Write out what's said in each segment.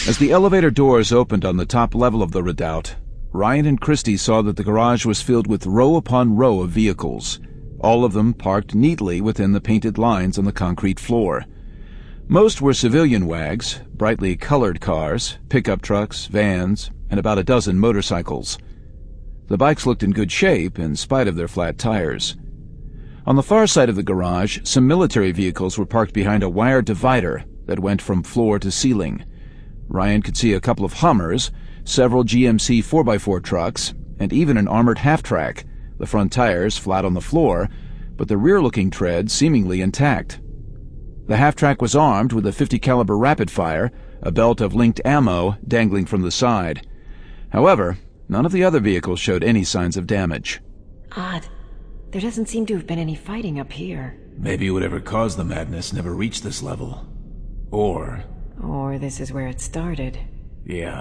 As the elevator doors opened on the top level of the redoubt, Ryan and Christie saw that the garage was filled with row upon row of vehicles, all of them parked neatly within the painted lines on the concrete floor. Most were civilian wags, brightly colored cars, pickup trucks, vans, and about a dozen motorcycles. The bikes looked in good shape in spite of their flat tires. On the far side of the garage, some military vehicles were parked behind a wire divider that went from floor to ceiling. Ryan could see a couple of Hummers, several GMC 4x4 trucks, and even an armored half-track, the front tires flat on the floor, but the rear-looking tread seemingly intact. The half-track was armed with a .50 caliber rapid-fire, a belt of linked ammo dangling from the side. However, none of the other vehicles showed any signs of damage. Odd. There doesn't seem to have been any fighting up here. Maybe whatever caused the madness never reached this level. Or this is where it started. Yeah.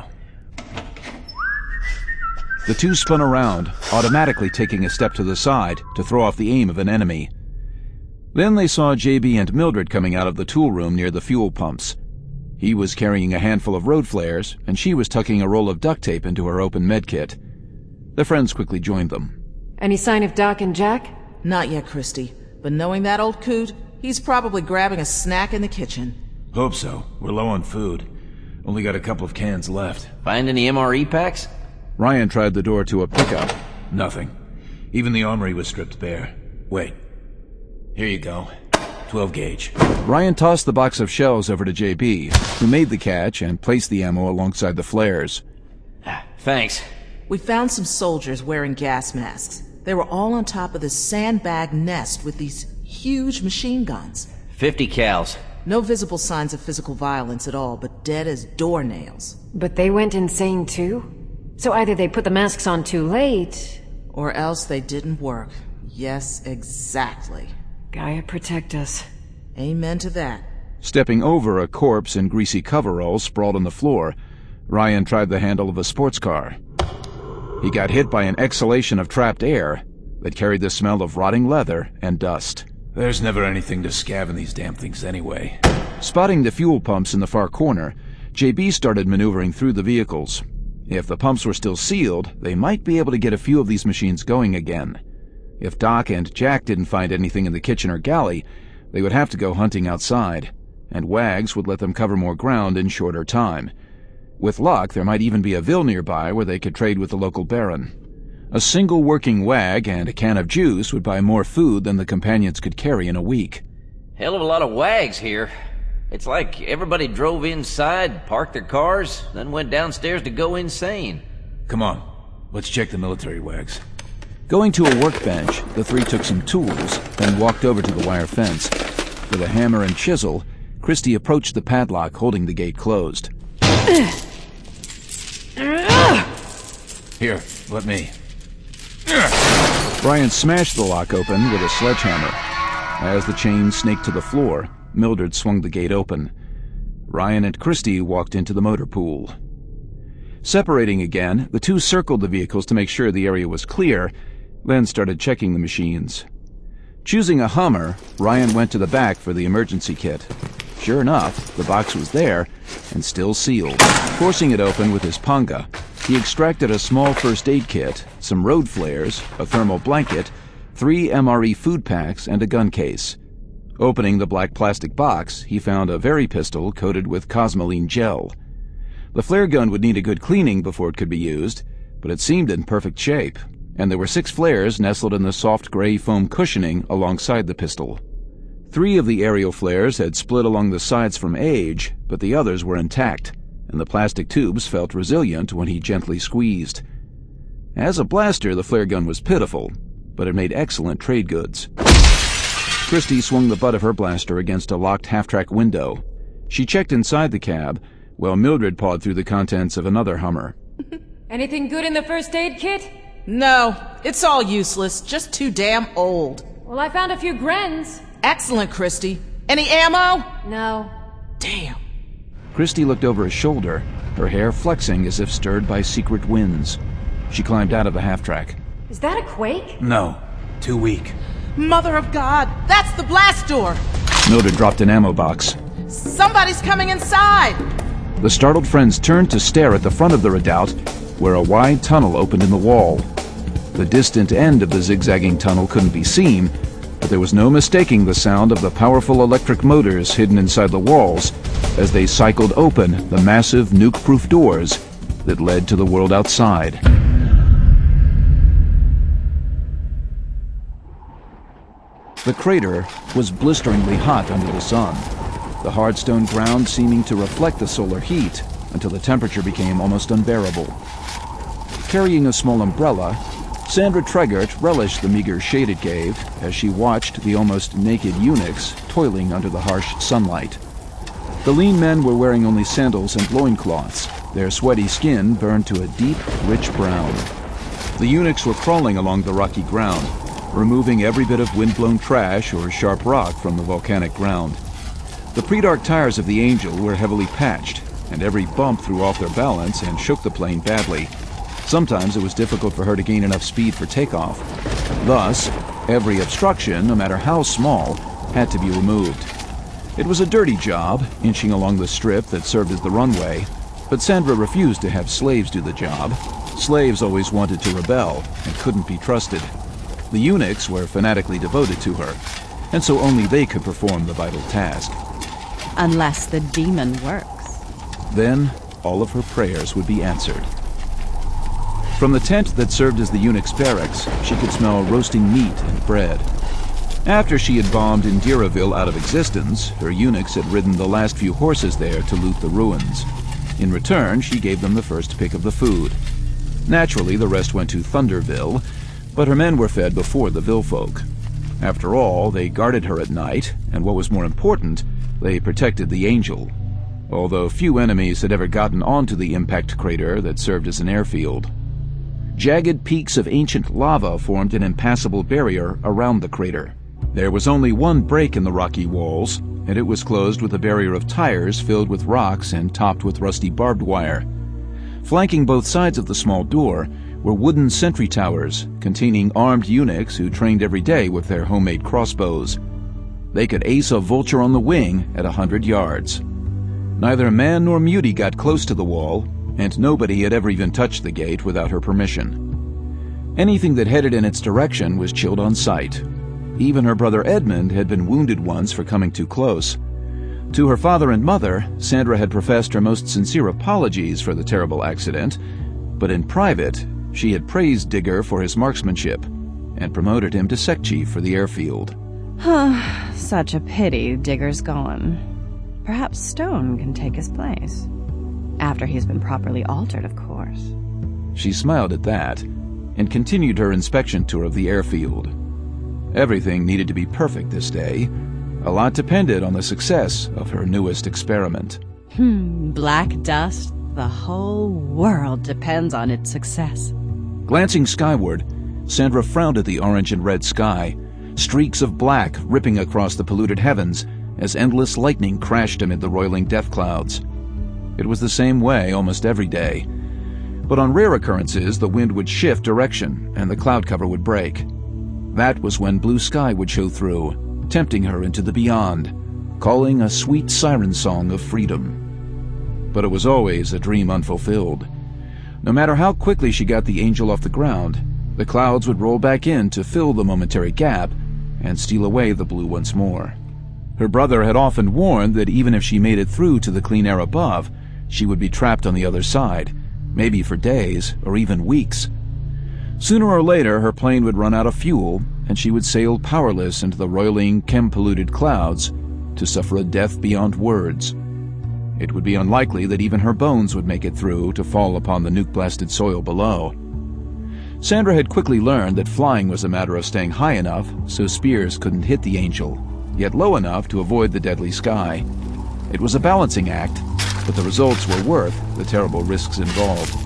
The two spun around, automatically taking a step to the side to throw off the aim of an enemy. Then they saw JB and Mildred coming out of the tool room near the fuel pumps. He was carrying a handful of road flares, and she was tucking a roll of duct tape into her open medkit. The friends quickly joined them. Any sign of Doc and Jack? Not yet, Christie. But knowing that old coot, he's probably grabbing a snack in the kitchen. Hope so. We're low on food. Only got a couple of cans left. Find any MRE packs? Ryan tried the door to a pickup. Nothing. Even the armory was stripped bare. Wait. Here you go. 12 gauge. Ryan tossed the box of shells over to JB, who made the catch and placed the ammo alongside the flares. Thanks. We found some soldiers wearing gas masks. They were all on top of this sandbag nest with these huge machine guns. 50 cals. No visible signs of physical violence at all, but dead as doornails. But they went insane too? So either they put the masks on too late... Or else they didn't work. Yes, exactly. Gaia protect us. Amen to that. Stepping over a corpse in greasy coveralls sprawled on the floor, Ryan tried the handle of a sports car. He got hit by an exhalation of trapped air that carried the smell of rotting leather and dust. There's never anything to scav in these damn things anyway. Spotting the fuel pumps in the far corner, JB started maneuvering through the vehicles. If the pumps were still sealed, they might be able to get a few of these machines going again. If Doc and Jack didn't find anything in the kitchen or galley, they would have to go hunting outside, and Wags would let them cover more ground in shorter time. With luck, there might even be a Ville nearby where they could trade with the local baron. A single working Wag and a can of juice would buy more food than the companions could carry in a week. Hell of a lot of wags here. It's like everybody drove inside, parked their cars, then went downstairs to go insane. Come on, let's check the military wags. Going to a workbench, the three took some tools, then walked over to the wire fence. With a hammer and chisel, Christie approached the padlock holding the gate closed. Here, let me. Ryan smashed the lock open with a sledgehammer. As the chain snaked to the floor, Mildred swung the gate open. Ryan and Christie walked into the motor pool. Separating again, the two circled the vehicles to make sure the area was clear, then started checking the machines. Choosing a Hummer, Ryan went to the back for the emergency kit. Sure enough, the box was there, and still sealed. Forcing it open with his panga, he extracted a small first aid kit, some road flares, a thermal blanket, 3 MRE food packs, and a gun case. Opening the black plastic box, he found a Very pistol coated with Cosmoline gel. The flare gun would need a good cleaning before it could be used, but it seemed in perfect shape, and there were 6 flares nestled in the soft gray foam cushioning alongside the pistol. 3 of the aerial flares had split along the sides from age, but the others were intact, and the plastic tubes felt resilient when he gently squeezed. As a blaster, the flare gun was pitiful, but it made excellent trade goods. Christie swung the butt of her blaster against a locked half-track window. She checked inside the cab, while Mildred pawed through the contents of another Hummer. Anything good in the first aid kit? No, it's all useless. Just too damn old. Well, I found a few Grens. Excellent, Christie. Any ammo? No. Damn. Christie looked over his shoulder, her hair flexing as if stirred by secret winds. She climbed out of the half-track. Is that a quake? No, too weak. Mother of God, that's the blast door! Mildred dropped an ammo box. Somebody's coming inside! The startled friends turned to stare at the front of the redoubt, where a wide tunnel opened in the wall. The distant end of the zigzagging tunnel couldn't be seen, but there was no mistaking the sound of the powerful electric motors hidden inside the walls as they cycled open the massive nuke-proof doors that led to the world outside. The crater was blisteringly hot under the sun, the hard stone ground seeming to reflect the solar heat until the temperature became almost unbearable. Carrying a small umbrella, Sandra Treggart relished the meager shade it gave as she watched the almost naked eunuchs toiling under the harsh sunlight. The lean men were wearing only sandals and loincloths, their sweaty skin burned to a deep, rich brown. The eunuchs were crawling along the rocky ground, removing every bit of wind-blown trash or sharp rock from the volcanic ground. The pre-dark tires of the Angel were heavily patched, and every bump threw off their balance and shook the plane badly. Sometimes it was difficult for her to gain enough speed for takeoff. Thus, every obstruction, no matter how small, had to be removed. It was a dirty job, inching along the strip that served as the runway, but Sandra refused to have slaves do the job. Slaves always wanted to rebel and couldn't be trusted. The eunuchs were fanatically devoted to her, and so only they could perform the vital task. Unless the demon works. Then, all of her prayers would be answered. From the tent that served as the eunuch's barracks, she could smell roasting meat and bread. After she had bombed Indiraville out of existence, her eunuchs had ridden the last few horses there to loot the ruins. In return, she gave them the first pick of the food. Naturally, the rest went to Thunderville, but her men were fed before the Ville folk. After all, they guarded her at night, and what was more important, they protected the Angel, although few enemies had ever gotten onto the impact crater that served as an airfield. Jagged peaks of ancient lava formed an impassable barrier around the crater. There was only one break in the rocky walls, and it was closed with a barrier of tires filled with rocks and topped with rusty barbed wire. Flanking both sides of the small door were wooden sentry towers containing armed eunuchs who trained every day with their homemade crossbows. They could ace a vulture on the wing at 100 yards. Neither man nor mutie got close to the wall, and nobody had ever even touched the gate without her permission. Anything that headed in its direction was chilled on sight. Even her brother Edmund had been wounded once for coming too close. To her father and mother, Sandra had professed her most sincere apologies for the terrible accident, but in private, she had praised Digger for his marksmanship and promoted him to sec chief for the airfield. Such a pity Digger's gone. Perhaps Stone can take his place. After he's been properly altered, of course. She smiled at that and continued her inspection tour of the airfield. Everything needed to be perfect this day. A lot depended on the success of her newest experiment. Black dust? The whole world depends on its success. Glancing skyward, Sandra frowned at the orange and red sky, streaks of black ripping across the polluted heavens as endless lightning crashed amid the roiling death clouds. It was the same way almost every day. But on rare occurrences, the wind would shift direction and the cloud cover would break. That was when blue sky would show through, tempting her into the beyond, calling a sweet siren song of freedom. But it was always a dream unfulfilled. No matter how quickly she got the Angel off the ground, the clouds would roll back in to fill the momentary gap and steal away the blue once more. Her brother had often warned that even if she made it through to the clean air above, she would be trapped on the other side, maybe for days or even weeks. Sooner or later, her plane would run out of fuel, and she would sail powerless into the roiling, chem-polluted clouds to suffer a death beyond words. It would be unlikely that even her bones would make it through to fall upon the nuke-blasted soil below. Sandra had quickly learned that flying was a matter of staying high enough so spears couldn't hit the Angel, yet low enough to avoid the deadly sky. It was a balancing act, but the results were worth the terrible risks involved.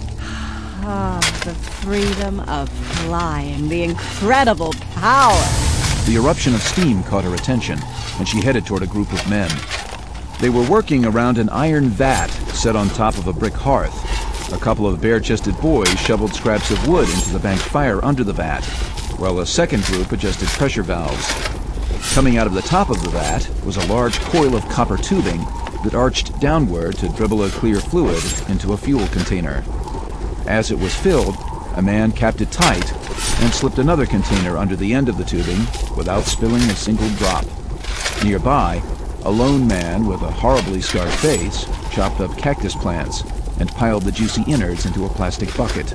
The freedom of flying, the incredible power. The eruption of steam caught her attention, and she headed toward a group of men. They were working around an iron vat set on top of a brick hearth. A couple of bare-chested boys shoveled scraps of wood into the banked fire under the vat, while a second group adjusted pressure valves. Coming out of the top of the vat was a large coil of copper tubing, that arched downward to dribble a clear fluid into a fuel container. As it was filled, a man capped it tight and slipped another container under the end of the tubing without spilling a single drop. Nearby, a lone man with a horribly scarred face chopped up cactus plants and piled the juicy innards into a plastic bucket.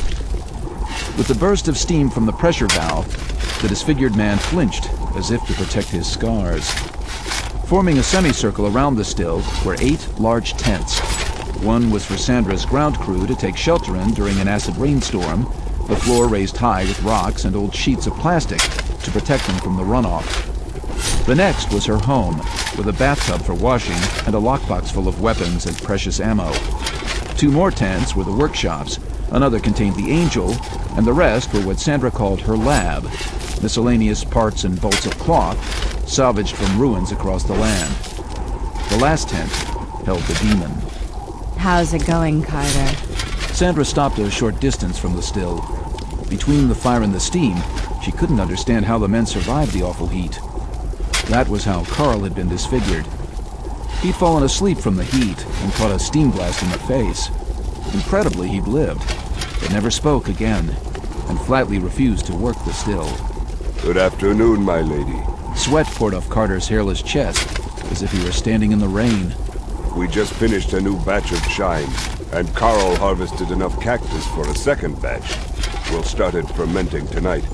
With the burst of steam from the pressure valve, the disfigured man flinched as if to protect his scars. Forming a semicircle around the still were 8 large tents. One was for Sandra's ground crew to take shelter in during an acid rainstorm, the floor raised high with rocks and old sheets of plastic to protect them from the runoff. The next was her home, with a bathtub for washing and a lockbox full of weapons and precious ammo. 2 more tents were the workshops, another contained the Angel, and the rest were what Sandra called her lab, miscellaneous parts and bolts of cloth salvaged from ruins across the land. The last tent held the demon. How's it going, Carter? Sandra stopped a short distance from the still. Between the fire and the steam, she couldn't understand how the men survived the awful heat. That was how Carl had been disfigured. He'd fallen asleep from the heat and caught a steam blast in the face. Incredibly, he'd lived, but never spoke again, and flatly refused to work the still. Good afternoon, my lady. Sweat poured off Carter's hairless chest, as if he were standing in the rain. We just finished a new batch of shine, and Carl harvested enough cactus for a second batch. We'll start it fermenting tonight.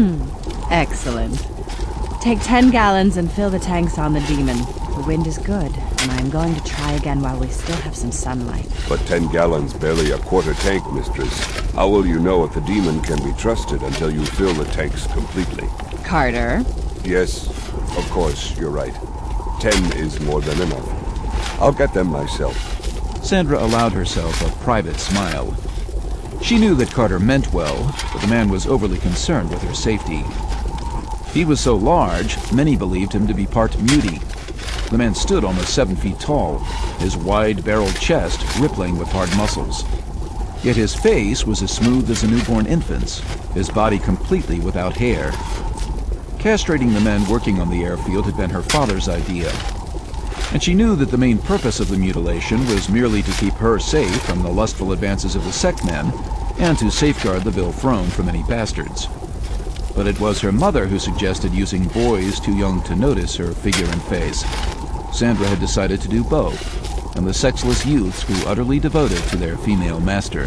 Excellent. Take 10 gallons and fill the tanks on the demon. The wind is good, and I'm going to try again while we still have some sunlight. But 10 gallons, barely a quarter tank, mistress. How will you know if the demon can be trusted until you fill the tanks completely? Carter? Yes, of course, you're right. 10 is more than enough. I'll get them myself. Sandra allowed herself a private smile. She knew that Carter meant well, but the man was overly concerned with her safety. He was so large, many believed him to be part mutie. The man stood almost 7 feet tall, his wide-barreled chest rippling with hard muscles. Yet his face was as smooth as a newborn infant's, his body completely without hair. Castrating the men working on the airfield had been her father's idea, and she knew that the main purpose of the mutilation was merely to keep her safe from the lustful advances of the sect men and to safeguard the Vil throne from any bastards. But it was her mother who suggested using boys too young to notice her figure and face. Sandra had decided to do both, and the sexless youths grew utterly devoted to their female master.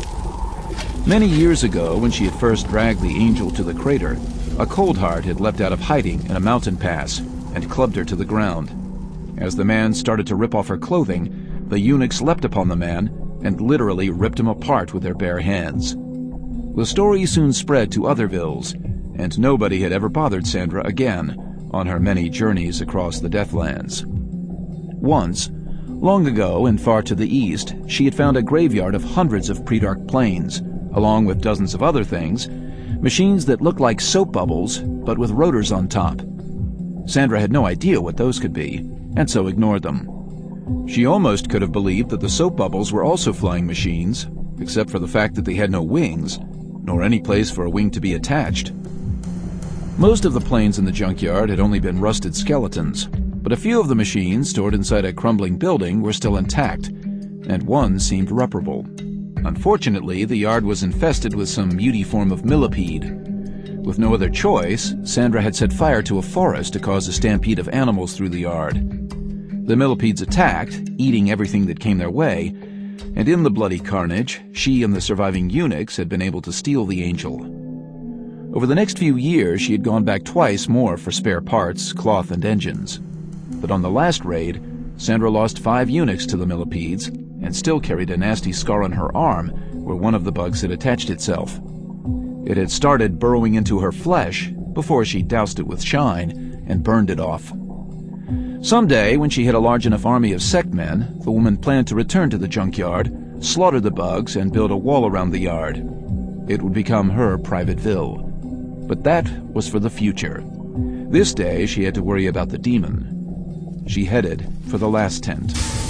Many years ago, when she had first dragged the Angel to the crater, a Coldheart had leapt out of hiding in a mountain pass and clubbed her to the ground. As the man started to rip off her clothing, the eunuchs leapt upon the man and literally ripped him apart with their bare hands. The story soon spread to other Vils, and nobody had ever bothered Sandra again on her many journeys across the Deathlands. Once, long ago and far to the east, she had found a graveyard of hundreds of Predark planes, along with dozens of other things, machines that looked like soap bubbles, but with rotors on top. Sandra had no idea what those could be, and so ignored them. She almost could have believed that the soap bubbles were also flying machines, except for the fact that they had no wings, nor any place for a wing to be attached. Most of the planes in the junkyard had only been rusted skeletons, but a few of the machines stored inside a crumbling building were still intact, and one seemed reparable. Unfortunately, the yard was infested with some muty form of millipede. With no other choice, Sandra had set fire to a forest to cause a stampede of animals through the yard. The millipedes attacked, eating everything that came their way, and in the bloody carnage, she and the surviving eunuchs had been able to steal the Angel. Over the next few years, she had gone back twice more for spare parts, cloth, and engines. But on the last raid, Sandra lost 5 eunuchs to the millipedes and still carried a nasty scar on her arm where one of the bugs had attached itself. It had started burrowing into her flesh before she doused it with shine and burned it off. Someday, when she had a large enough army of sect men, the woman planned to return to the junkyard, slaughter the bugs, and build a wall around the yard. It would become her private Vil. But that was for the future. This day, she had to worry about the demon. She headed for the last tent.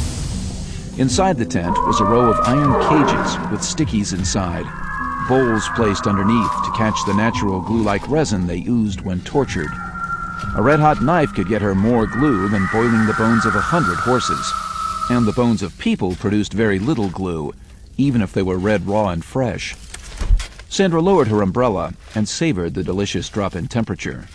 Inside the tent was a row of iron cages with stickies inside, bowls placed underneath to catch the natural glue-like resin they oozed when tortured. A red-hot knife could get her more glue than boiling the bones of 100 horses. and the bones of people produced very little glue, even if they were red raw and fresh. Sandra lowered her umbrella and savored the delicious drop in temperature.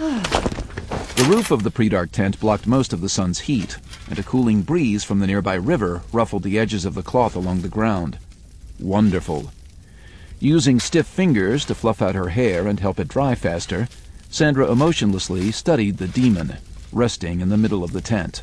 The roof of the pre-dark tent blocked most of the sun's heat, and a cooling breeze from the nearby river ruffled the edges of the cloth along the ground. Wonderful. Using stiff fingers to fluff out her hair and help it dry faster, Sandra emotionlessly studied the demon, resting in the middle of the tent.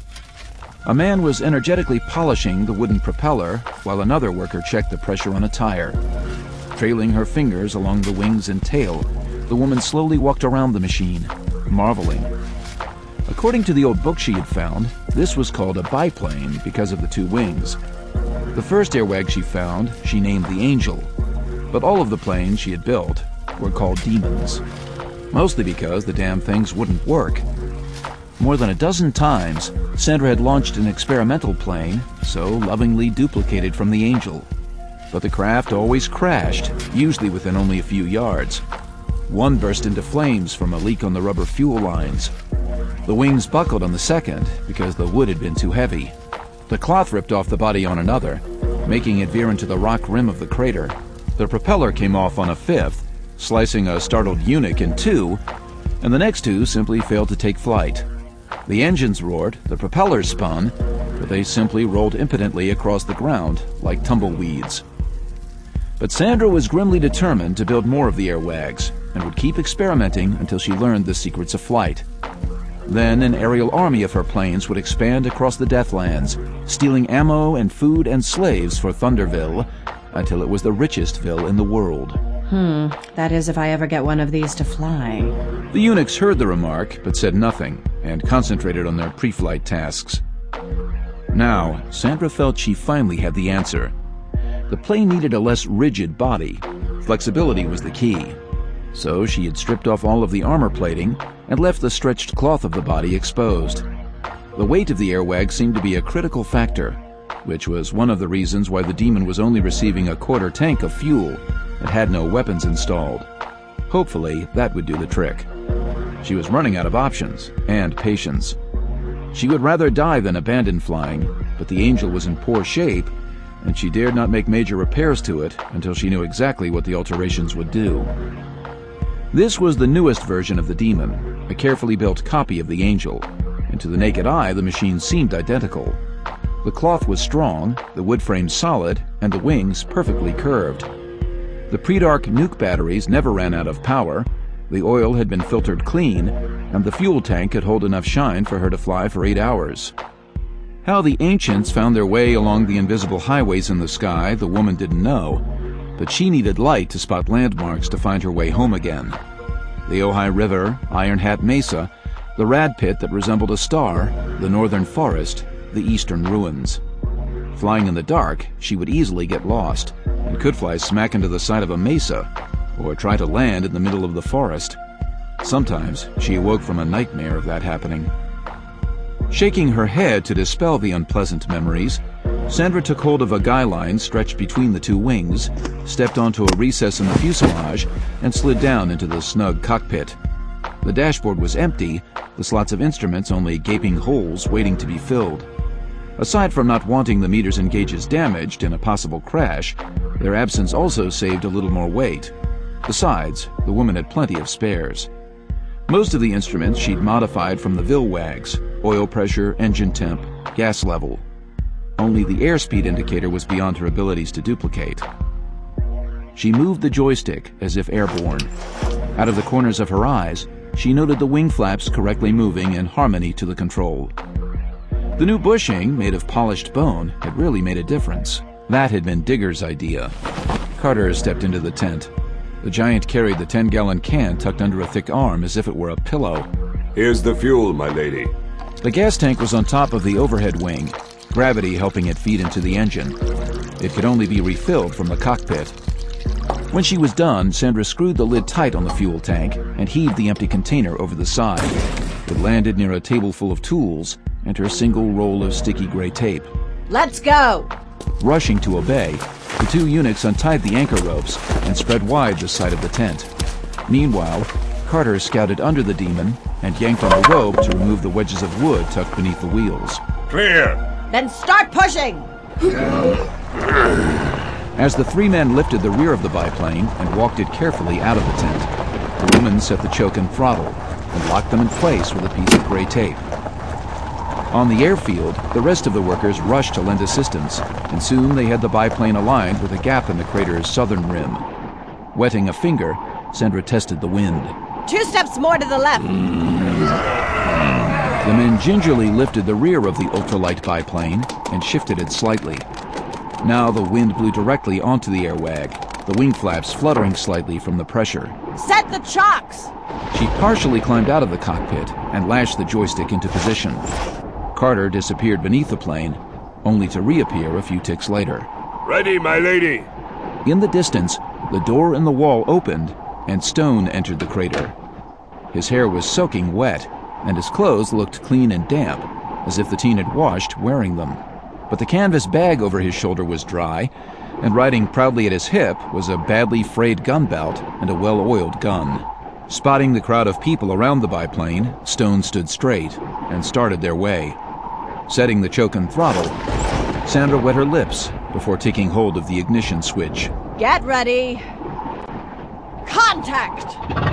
A man was energetically polishing the wooden propeller while another worker checked the pressure on a tire. Trailing her fingers along the wings and tail, the woman slowly walked around the machine, marveling. According to the old book she had found, this was called a biplane because of the two wings. The first airwag she found, she named the Angel, but all of the planes she had built were called demons, mostly because the damn things wouldn't work. More than a dozen times, Sandra had launched an experimental plane, so lovingly duplicated from the Angel. But the craft always crashed, usually within only a few yards. One burst into flames from a leak on the rubber fuel lines. The wings buckled on the second because the wood had been too heavy. The cloth ripped off the body on another, making it veer into the rock rim of the crater. The propeller came off on a fifth, slicing a startled eunuch in two, and the next two simply failed to take flight. The engines roared, the propellers spun, but they simply rolled impotently across the ground like tumbleweeds. But Sandra was grimly determined to build more of the airwags, and would keep experimenting until she learned the secrets of flight. Then an aerial army of her planes would expand across the Deathlands, stealing ammo and food and slaves for Thunderville, until it was the richest ville in the world. That is if I ever get one of these to fly. The eunuchs heard the remark, but said nothing, and concentrated on their pre-flight tasks. Now, Sandra felt she finally had the answer. The plane needed a less rigid body. Flexibility was the key. So she had stripped off all of the armor plating and left the stretched cloth of the body exposed. The weight of the airwag seemed to be a critical factor, which was one of the reasons why the demon was only receiving a quarter tank of fuel and had no weapons installed. Hopefully, that would do the trick. She was running out of options and patience. She would rather die than abandon flying, but the Angel was in poor shape, and she dared not make major repairs to it until she knew exactly what the alterations would do. This was the newest version of the demon, a carefully built copy of the Angel, and to the naked eye the machine seemed identical. The cloth was strong, the wood frame solid, and the wings perfectly curved. The pre-dark nuke batteries never ran out of power, the oil had been filtered clean, and the fuel tank could hold enough shine for her to fly for 8 hours. How the ancients found their way along the invisible highways in the sky, the woman didn't know, but she needed light to spot landmarks to find her way home again. The Ojai River, Iron Hat Mesa, the Rad Pit that resembled a star, the northern forest, the eastern ruins. Flying in the dark, she would easily get lost, and could fly smack into the side of a mesa, or try to land in the middle of the forest. Sometimes she awoke from a nightmare of that happening. Shaking her head to dispel the unpleasant memories, Sandra took hold of a guy line stretched between the two wings, stepped onto a recess in the fuselage, and slid down into the snug cockpit. The dashboard was empty, the slots of instruments only gaping holes waiting to be filled. Aside from not wanting the meters and gauges damaged in a possible crash, their absence also saved a little more weight. Besides, the woman had plenty of spares. Most of the instruments she'd modified from the Vilwags: oil pressure, engine temp, gas level. Only the airspeed indicator was beyond her abilities to duplicate. She moved the joystick as if airborne. Out of the corners of her eyes, she noted the wing flaps correctly moving in harmony to the control. The new bushing, made of polished bone, had really made a difference. That had been Digger's idea. Carter stepped into the tent. The giant carried the 10-gallon can tucked under a thick arm as if it were a pillow. Here's the fuel, my lady. The gas tank was on top of the overhead wing, gravity helping it feed into the engine. It could only be refilled from the cockpit. When she was done, Sandra screwed the lid tight on the fuel tank and heaved the empty container over the side. It landed near a table full of tools and her single roll of sticky gray tape. Let's go! Rushing to obey, the two eunuchs untied the anchor ropes and spread wide the side of the tent. Meanwhile, Carter scouted under the demon and yanked on the rope to remove the wedges of wood tucked beneath the wheels. Clear! Then start pushing! As the three men lifted the rear of the biplane and walked it carefully out of the tent, the woman set the choke and throttle and locked them in place with a piece of gray tape. On the airfield, the rest of the workers rushed to lend assistance, and soon they had the biplane aligned with a gap in the crater's southern rim. Wetting a finger, Sandra tested the wind. 2 steps more to the left. The men gingerly lifted the rear of the ultralight biplane and shifted it slightly. Now the wind blew directly onto the airwag, the wing flaps fluttering slightly from the pressure. Set the chocks! She partially climbed out of the cockpit and lashed the joystick into position. Carter disappeared beneath the plane, only to reappear a few ticks later. Ready, my lady! In the distance, the door in the wall opened, and Stone entered the crater. His hair was soaking wet, and his clothes looked clean and damp, as if the teen had washed wearing them. But the canvas bag over his shoulder was dry, and riding proudly at his hip was a badly frayed gun belt and a well-oiled gun. Spotting the crowd of people around the biplane, Stone stood straight and started their way. Setting the choke and throttle, Sandra wet her lips before taking hold of the ignition switch. Get ready. Contact!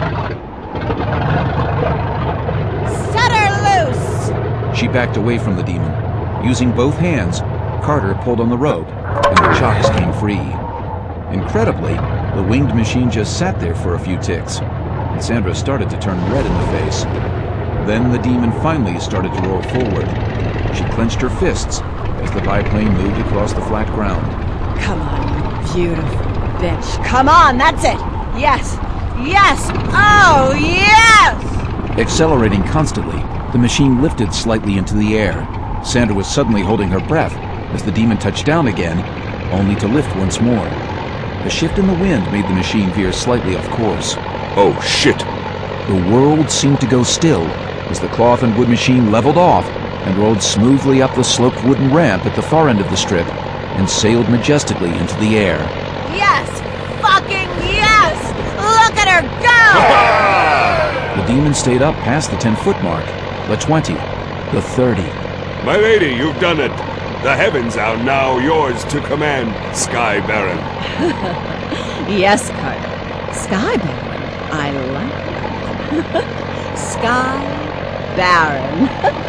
Set her loose! She backed away from the demon. Using both hands, Carter pulled on the rope, and the chocks came free. Incredibly, the winged machine just sat there for a few ticks, and Sandra started to turn red in the face. Then the demon finally started to roll forward. She clenched her fists as the biplane moved across the flat ground. Come on, you beautiful bitch. Come on, that's it! Yes! Yes! Oh, yes! Accelerating constantly, the machine lifted slightly into the air. Sandra was suddenly holding her breath as the demon touched down again, only to lift once more. The shift in the wind made the machine veer slightly off course. Oh, shit! The world seemed to go still as the cloth and wood machine leveled off and rolled smoothly up the sloped wooden ramp at the far end of the strip and sailed majestically into the air. Yes! Fucking yes! Look at her go! The demon stayed up past the 10-foot mark, the 20, the 30. My lady, you've done it. The heavens are now yours to command, Sky Baron. Yes, Carter. Sky Baron. I like it. Sky Baron.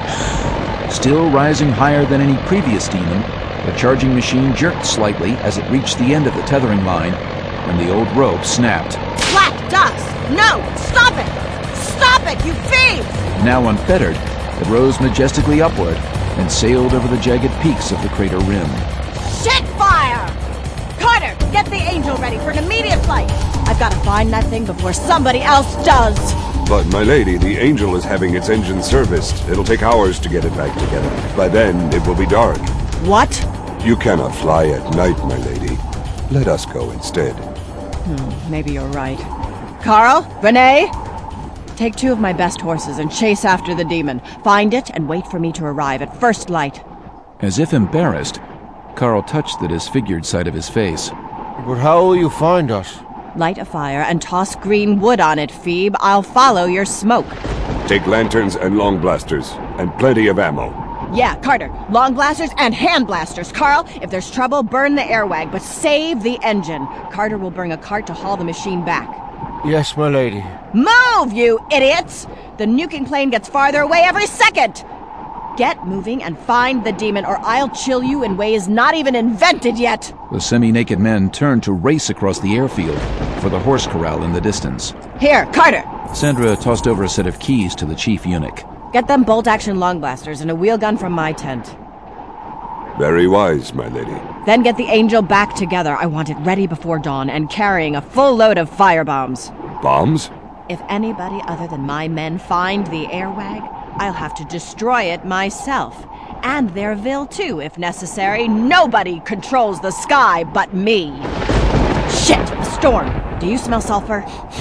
Still rising higher than any previous demon, the charging machine jerked slightly as it reached the end of the tethering line, and the old rope snapped. Black dust! No! Stop it! Stop it, you thief! Now unfettered, it rose majestically upward and sailed over the jagged peaks of the crater rim. Shit fire! Carter, get the Angel ready for an immediate flight! I've got to find that thing before somebody else does! But, my lady, the Angel is having its engine serviced. It'll take hours to get it back together. By then, it will be dark. What? You cannot fly at night, my lady. Let us go instead. Maybe you're right. Carl? Renee? Take 2 of my best horses and chase after the demon. Find it and wait for me to arrive at first light. As if embarrassed, Carl touched the disfigured side of his face. But how will you find us? Light a fire and toss green wood on it, Phoebe. I'll follow your smoke. Take lanterns and long blasters, and plenty of ammo. Yeah, Carter. Long blasters and hand blasters. Carl, if there's trouble, burn the airwag, but save the engine. Carter will bring a cart to haul the machine back. Yes, my lady. Move, you idiots! The nuking plane gets farther away every second! Get moving and find the demon, or I'll chill you in ways not even invented yet! The semi-naked men turned to race across the airfield for the horse corral in the distance. Here, Carter! Sandra tossed over a set of keys to the chief eunuch. Get them bolt-action long blasters and a wheel gun from my tent. Very wise, my lady. Then get the Angel back together. I want it ready before dawn and carrying a full load of firebombs. Bombs? If anybody other than my men find the airwag, I'll have to destroy it myself. And their vil too, if necessary. Nobody controls the sky but me. Shit! A storm! Do you smell sulfur?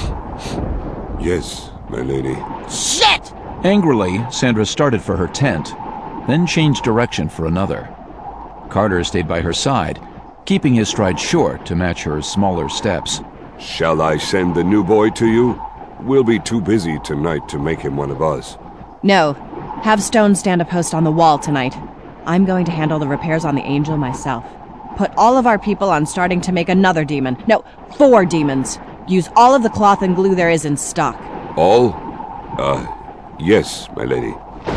Yes, my lady. Shit! Angrily, Sandra started for her tent, then changed direction for another. Carter stayed by her side, keeping his stride short to match her smaller steps. Shall I send the new boy to you? We'll be too busy tonight to make him one of us. No. Have Stone stand a post on the wall tonight. I'm going to handle the repairs on the Angel myself. Put all of our people on starting to make another demon. No, 4 demons. Use all of the cloth and glue there is in stock. All? Yes, my lady.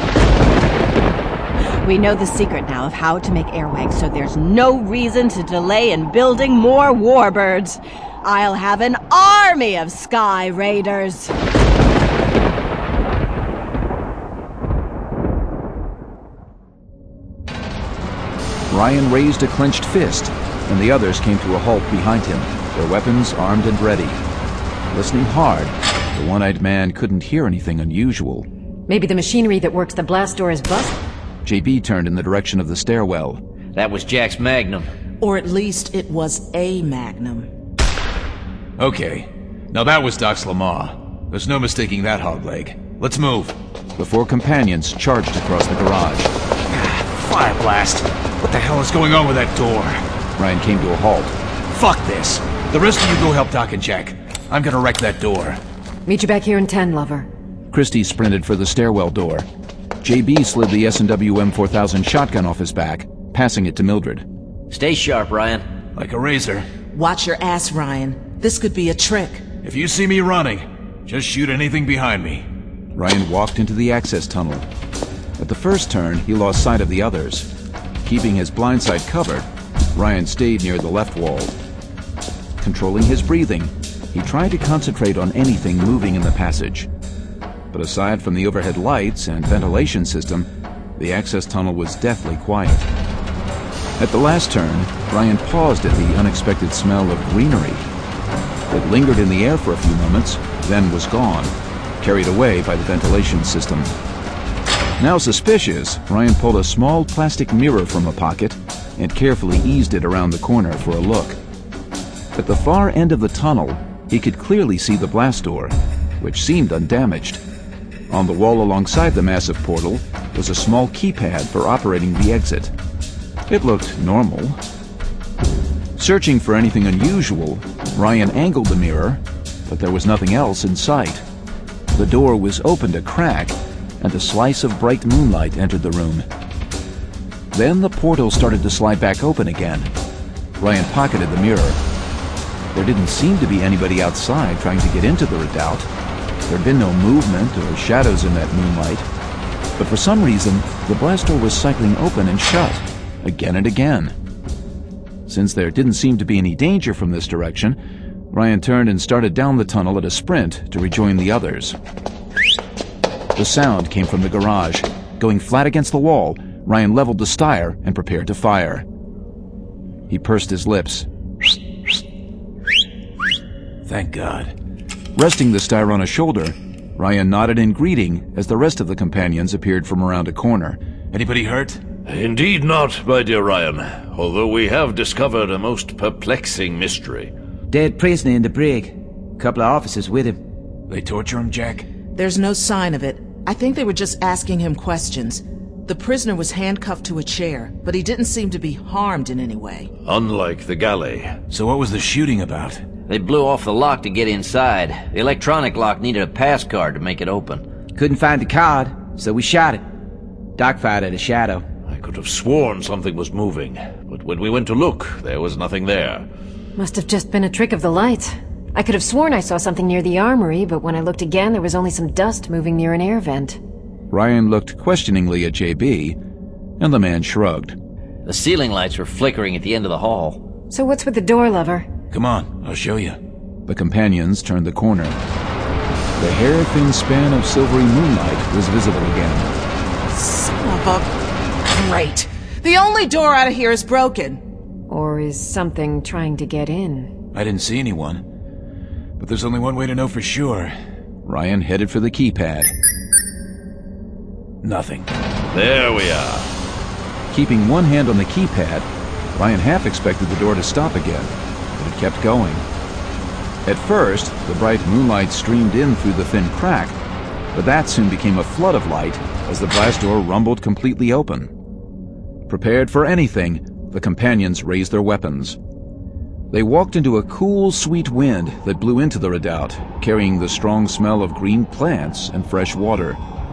We know the secret now of how to make airwags, so there's no reason to delay in building more warbirds. I'll have an army of Sky Raiders. Ryan raised a clenched fist, and the others came to a halt behind him, their weapons armed and ready. Listening hard, the one-eyed man couldn't hear anything unusual. Maybe the machinery that works the blast door is busted? JB turned in the direction of the stairwell. That was Jack's Magnum. Or at least it was a Magnum. Okay. Now that was Doc's Lamar. There's no mistaking that hog leg. Let's move. The 4 companions charged across the garage. Fire blast! What the hell is going on with that door? Ryan came to a halt. Fuck this! The rest of you go help Doc and Jack. I'm gonna wreck that door. Meet you back here in 10, lover. Christie sprinted for the stairwell door. JB slid the S&W M4000 shotgun off his back, passing it to Mildred. Stay sharp, Ryan. Like a razor. Watch your ass, Ryan. This could be a trick. If you see me running, just shoot anything behind me. Ryan walked into the access tunnel. At the first turn, he lost sight of the others. Keeping his blind side covered, Ryan stayed near the left wall. Controlling his breathing, he tried to concentrate on anything moving in the passage. But aside from the overhead lights and ventilation system, the access tunnel was deathly quiet. At the last turn, Ryan paused at the unexpected smell of greenery. It lingered in the air for a few moments, then was gone, carried away by the ventilation system. Now suspicious, Ryan pulled a small plastic mirror from a pocket and carefully eased it around the corner for a look. At the far end of the tunnel, he could clearly see the blast door, which seemed undamaged. On the wall alongside the massive portal was a small keypad for operating the exit. It looked normal. Searching for anything unusual, Ryan angled the mirror, but there was nothing else in sight. The door was opened a crack, and a slice of bright moonlight entered the room. Then the portal started to slide back open again. Ryan pocketed the mirror. There didn't seem to be anybody outside trying to get into the redoubt. There'd been no movement or shadows in that moonlight. But for some reason, the blast door was cycling open and shut, again and again. Since there didn't seem to be any danger from this direction, Ryan turned and started down the tunnel at a sprint to rejoin the others. The sound came from the garage. Going flat against the wall, Ryan leveled the Steyr and prepared to fire. He pursed his lips. Thank God. Resting the Steyr on a shoulder, Ryan nodded in greeting as the rest of the companions appeared from around a corner. Anybody hurt? Indeed not, my dear Ryan, although we have discovered a most perplexing mystery. Dead prisoner in the brig. Couple of officers with him. They torture him, Jack? There's no sign of it. I think they were just asking him questions. The prisoner was handcuffed to a chair, but he didn't seem to be harmed in any way. Unlike the galley. So what was the shooting about? They blew off the lock to get inside. The electronic lock needed a pass card to make it open. Couldn't find the card, so we shot it. Doc fired at a shadow. I could have sworn something was moving, but when we went to look, there was nothing there. Must have just been a trick of the lights. I could have sworn I saw something near the armory, but when I looked again, there was only some dust moving near an air vent. Ryan looked questioningly at JB, and the man shrugged. The ceiling lights were flickering at the end of the hall. So what's with the door, lover? Come on, I'll show you. The companions turned the corner. The hair-thin span of silvery moonlight was visible again. Son of a... Great. The only door out of here is broken. Or is something trying to get in? I didn't see anyone. But there's only one way to know for sure. Ryan headed for the keypad. Nothing. There we are. Keeping one hand on the keypad, Ryan half expected the door to stop again, but it kept going. At first, the bright moonlight streamed in through the thin crack, but that soon became a flood of light as the blast door rumbled completely open. Prepared for anything, the companions raised their weapons. They walked into a cool, sweet wind that blew into the redoubt, carrying the strong smell of green plants and fresh water.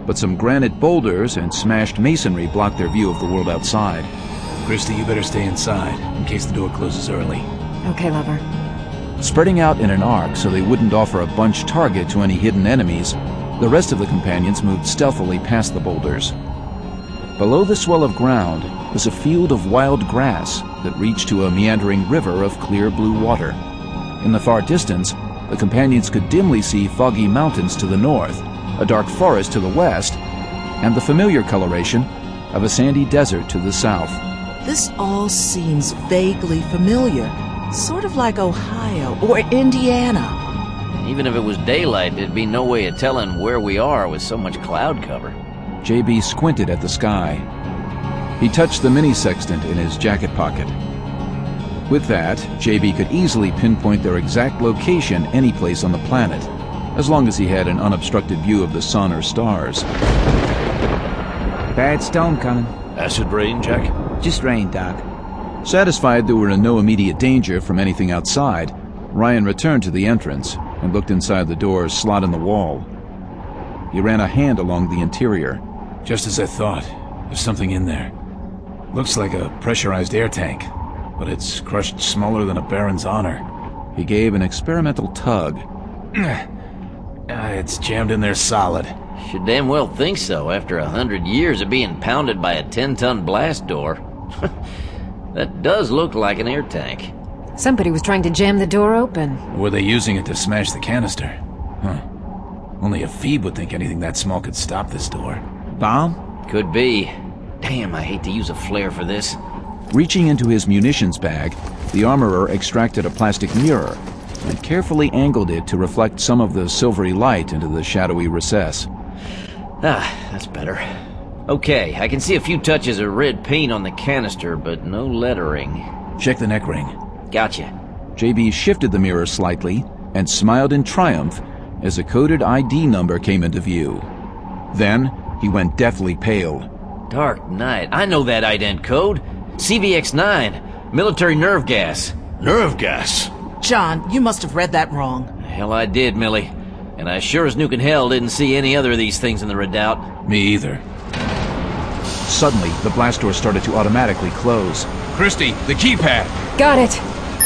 but some granite boulders and smashed masonry blocked their view of the world outside. Christy, you better stay inside, in case the door closes early. Okay, lover. Spreading out in an arc so they wouldn't offer a bunch target to any hidden enemies, the rest of the companions moved stealthily past the boulders. Below the swell of ground was a field of wild grass that reached to a meandering river of clear blue water. In the far distance, the companions could dimly see foggy mountains to the north, a dark forest to the west, and the familiar coloration of a sandy desert to the south. This all seems vaguely familiar, sort of like Ohio or Indiana. Even if it was daylight, there'd be no way of telling where we are with so much cloud cover. JB squinted at the sky. He touched the mini-sextant in his jacket pocket. With that, JB could easily pinpoint their exact location any place on the planet, as long as he had an unobstructed view of the sun or stars. Bad storm coming. Acid rain, Jack? Just rain, Doc. Satisfied they were in no immediate danger from anything outside, Ryan returned to the entrance and looked inside the door's slot in the wall. He ran a hand along the interior. Just as I thought. There's something in there. Looks like a pressurized air tank, but it's crushed smaller than a Baron's honor. He gave an experimental tug. It's jammed in there solid. Should damn well think so after 100 years of being pounded by a 10-ton blast door. That does look like an air tank. Somebody was trying to jam the door open. Or were they using it to smash the canister? Huh. Only a Phoebe would think anything that small could stop this door. Bomb? Could be. Damn, I hate to use a flare for this. Reaching into his munitions bag, the armorer extracted a plastic mirror and carefully angled it to reflect some of the silvery light into the shadowy recess. Ah, that's better. Okay, I can see a few touches of red paint on the canister, but no lettering. Check the neck ring. Gotcha. JB shifted the mirror slightly and smiled in triumph as a coded ID number came into view. Then, he went deathly pale. Dark Knight. I know that ident code. CVX-9. Military nerve gas. Nerve gas? John, you must have read that wrong. Hell, I did, Millie. And I sure as nuke in hell didn't see any other of these things in the redoubt. Me either. Suddenly, the blast door started to automatically close. Christy, the keypad! Got it!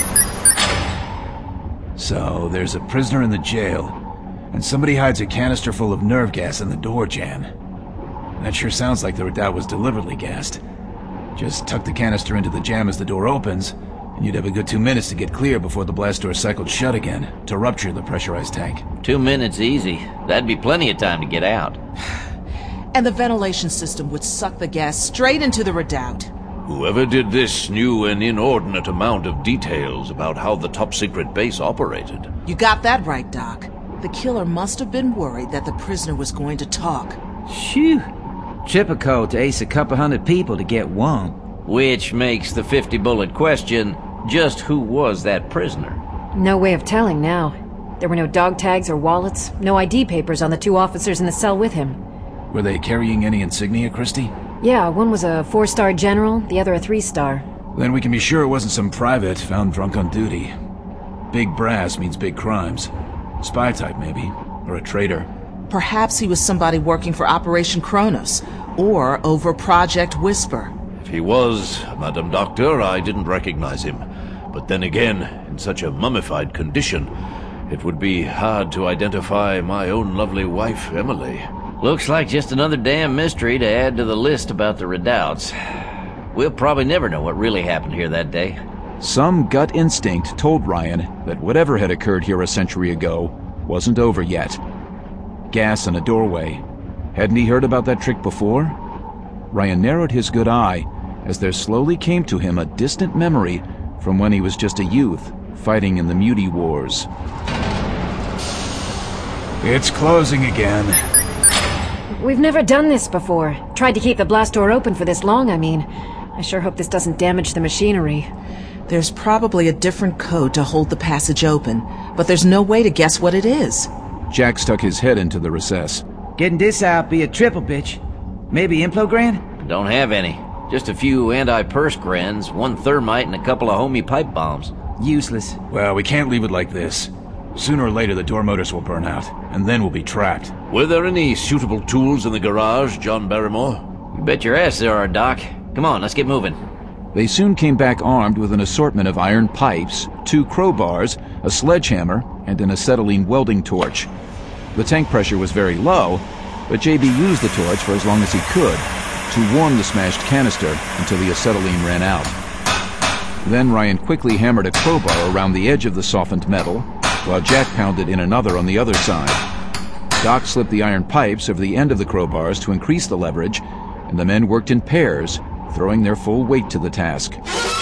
So, there's a prisoner in the jail, and somebody hides a canister full of nerve gas in the door jamb. That sure sounds like the redoubt was deliberately gassed. Just tuck the canister into the jamb as the door opens, and you'd have a good 2 minutes to get clear before the blast door cycled shut again, to rupture the pressurized tank. 2 minutes easy. That'd be plenty of time to get out. And the ventilation system would suck the gas straight into the redoubt. Whoever did this knew an inordinate amount of details about how the top-secret base operated. You got that right, Doc. The killer must have been worried that the prisoner was going to talk. Phew. Triple code to ace a couple hundred people to get one. Which makes the 50-bullet question, just who was that prisoner? No way of telling now. There were no dog tags or wallets, no ID papers on the 2 officers in the cell with him. Were they carrying any insignia, Christy? Yeah, one was a 4-star general, the other a 3-star. Then we can be sure it wasn't some private found drunk on duty. Big brass means big crimes. Spy type, maybe. Or a traitor. Perhaps he was somebody working for Operation Kronos, or over Project Whisper. If he was, Madam Doctor, I didn't recognize him. But then again, in such a mummified condition, it would be hard to identify my own lovely wife, Emily. Looks like just another damn mystery to add to the list about the redoubts. We'll probably never know what really happened here that day. Some gut instinct told Ryan that whatever had occurred here a century ago wasn't over yet. Gas in a doorway. Hadn't he heard about that trick before? Ryan narrowed his good eye as there slowly came to him a distant memory from when he was just a youth, fighting in the Muti Wars. It's closing again. We've never done this before. Tried to keep the blast door open for this long, I mean. I sure hope this doesn't damage the machinery. There's probably a different code to hold the passage open, but there's no way to guess what it is. Jack stuck his head into the recess. Getting this out be a triple, bitch. Maybe Implogran? Don't have any. Just a few anti-persgrens, 1 thermite, and a couple of homie pipe bombs. Useless. Well, we can't leave it like this. Sooner or later, the door motors will burn out, and then we'll be trapped. Were there any suitable tools in the garage, John Barrymore? You bet your ass there are, Doc. Come on, let's get moving. They soon came back armed with an assortment of iron pipes, 2 crowbars, a sledgehammer, and an acetylene welding torch. The tank pressure was very low, but JB used the torch for as long as he could to warm the smashed canister until the acetylene ran out. Then Ryan quickly hammered a crowbar around the edge of the softened metal, while Jack pounded in another on the other side. Doc slipped the iron pipes over the end of the crowbars to increase the leverage, and the men worked in pairs, throwing their full weight to the task.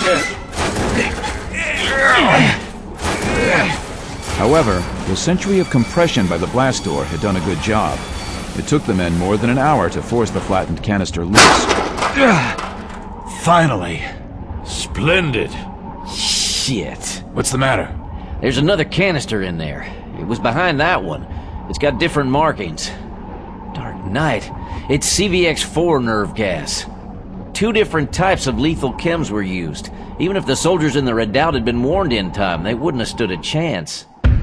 However, the century of compression by the blast door had done a good job. It took the men more than an hour to force the flattened canister loose. Finally! Splendid! Shit. What's the matter? There's another canister in there. It was behind that one. It's got different markings. Dark night. It's CVX-4 nerve gas. 2 different types of lethal chems were used. Even if the soldiers in the Redoubt had been warned in time, they wouldn't have stood a chance.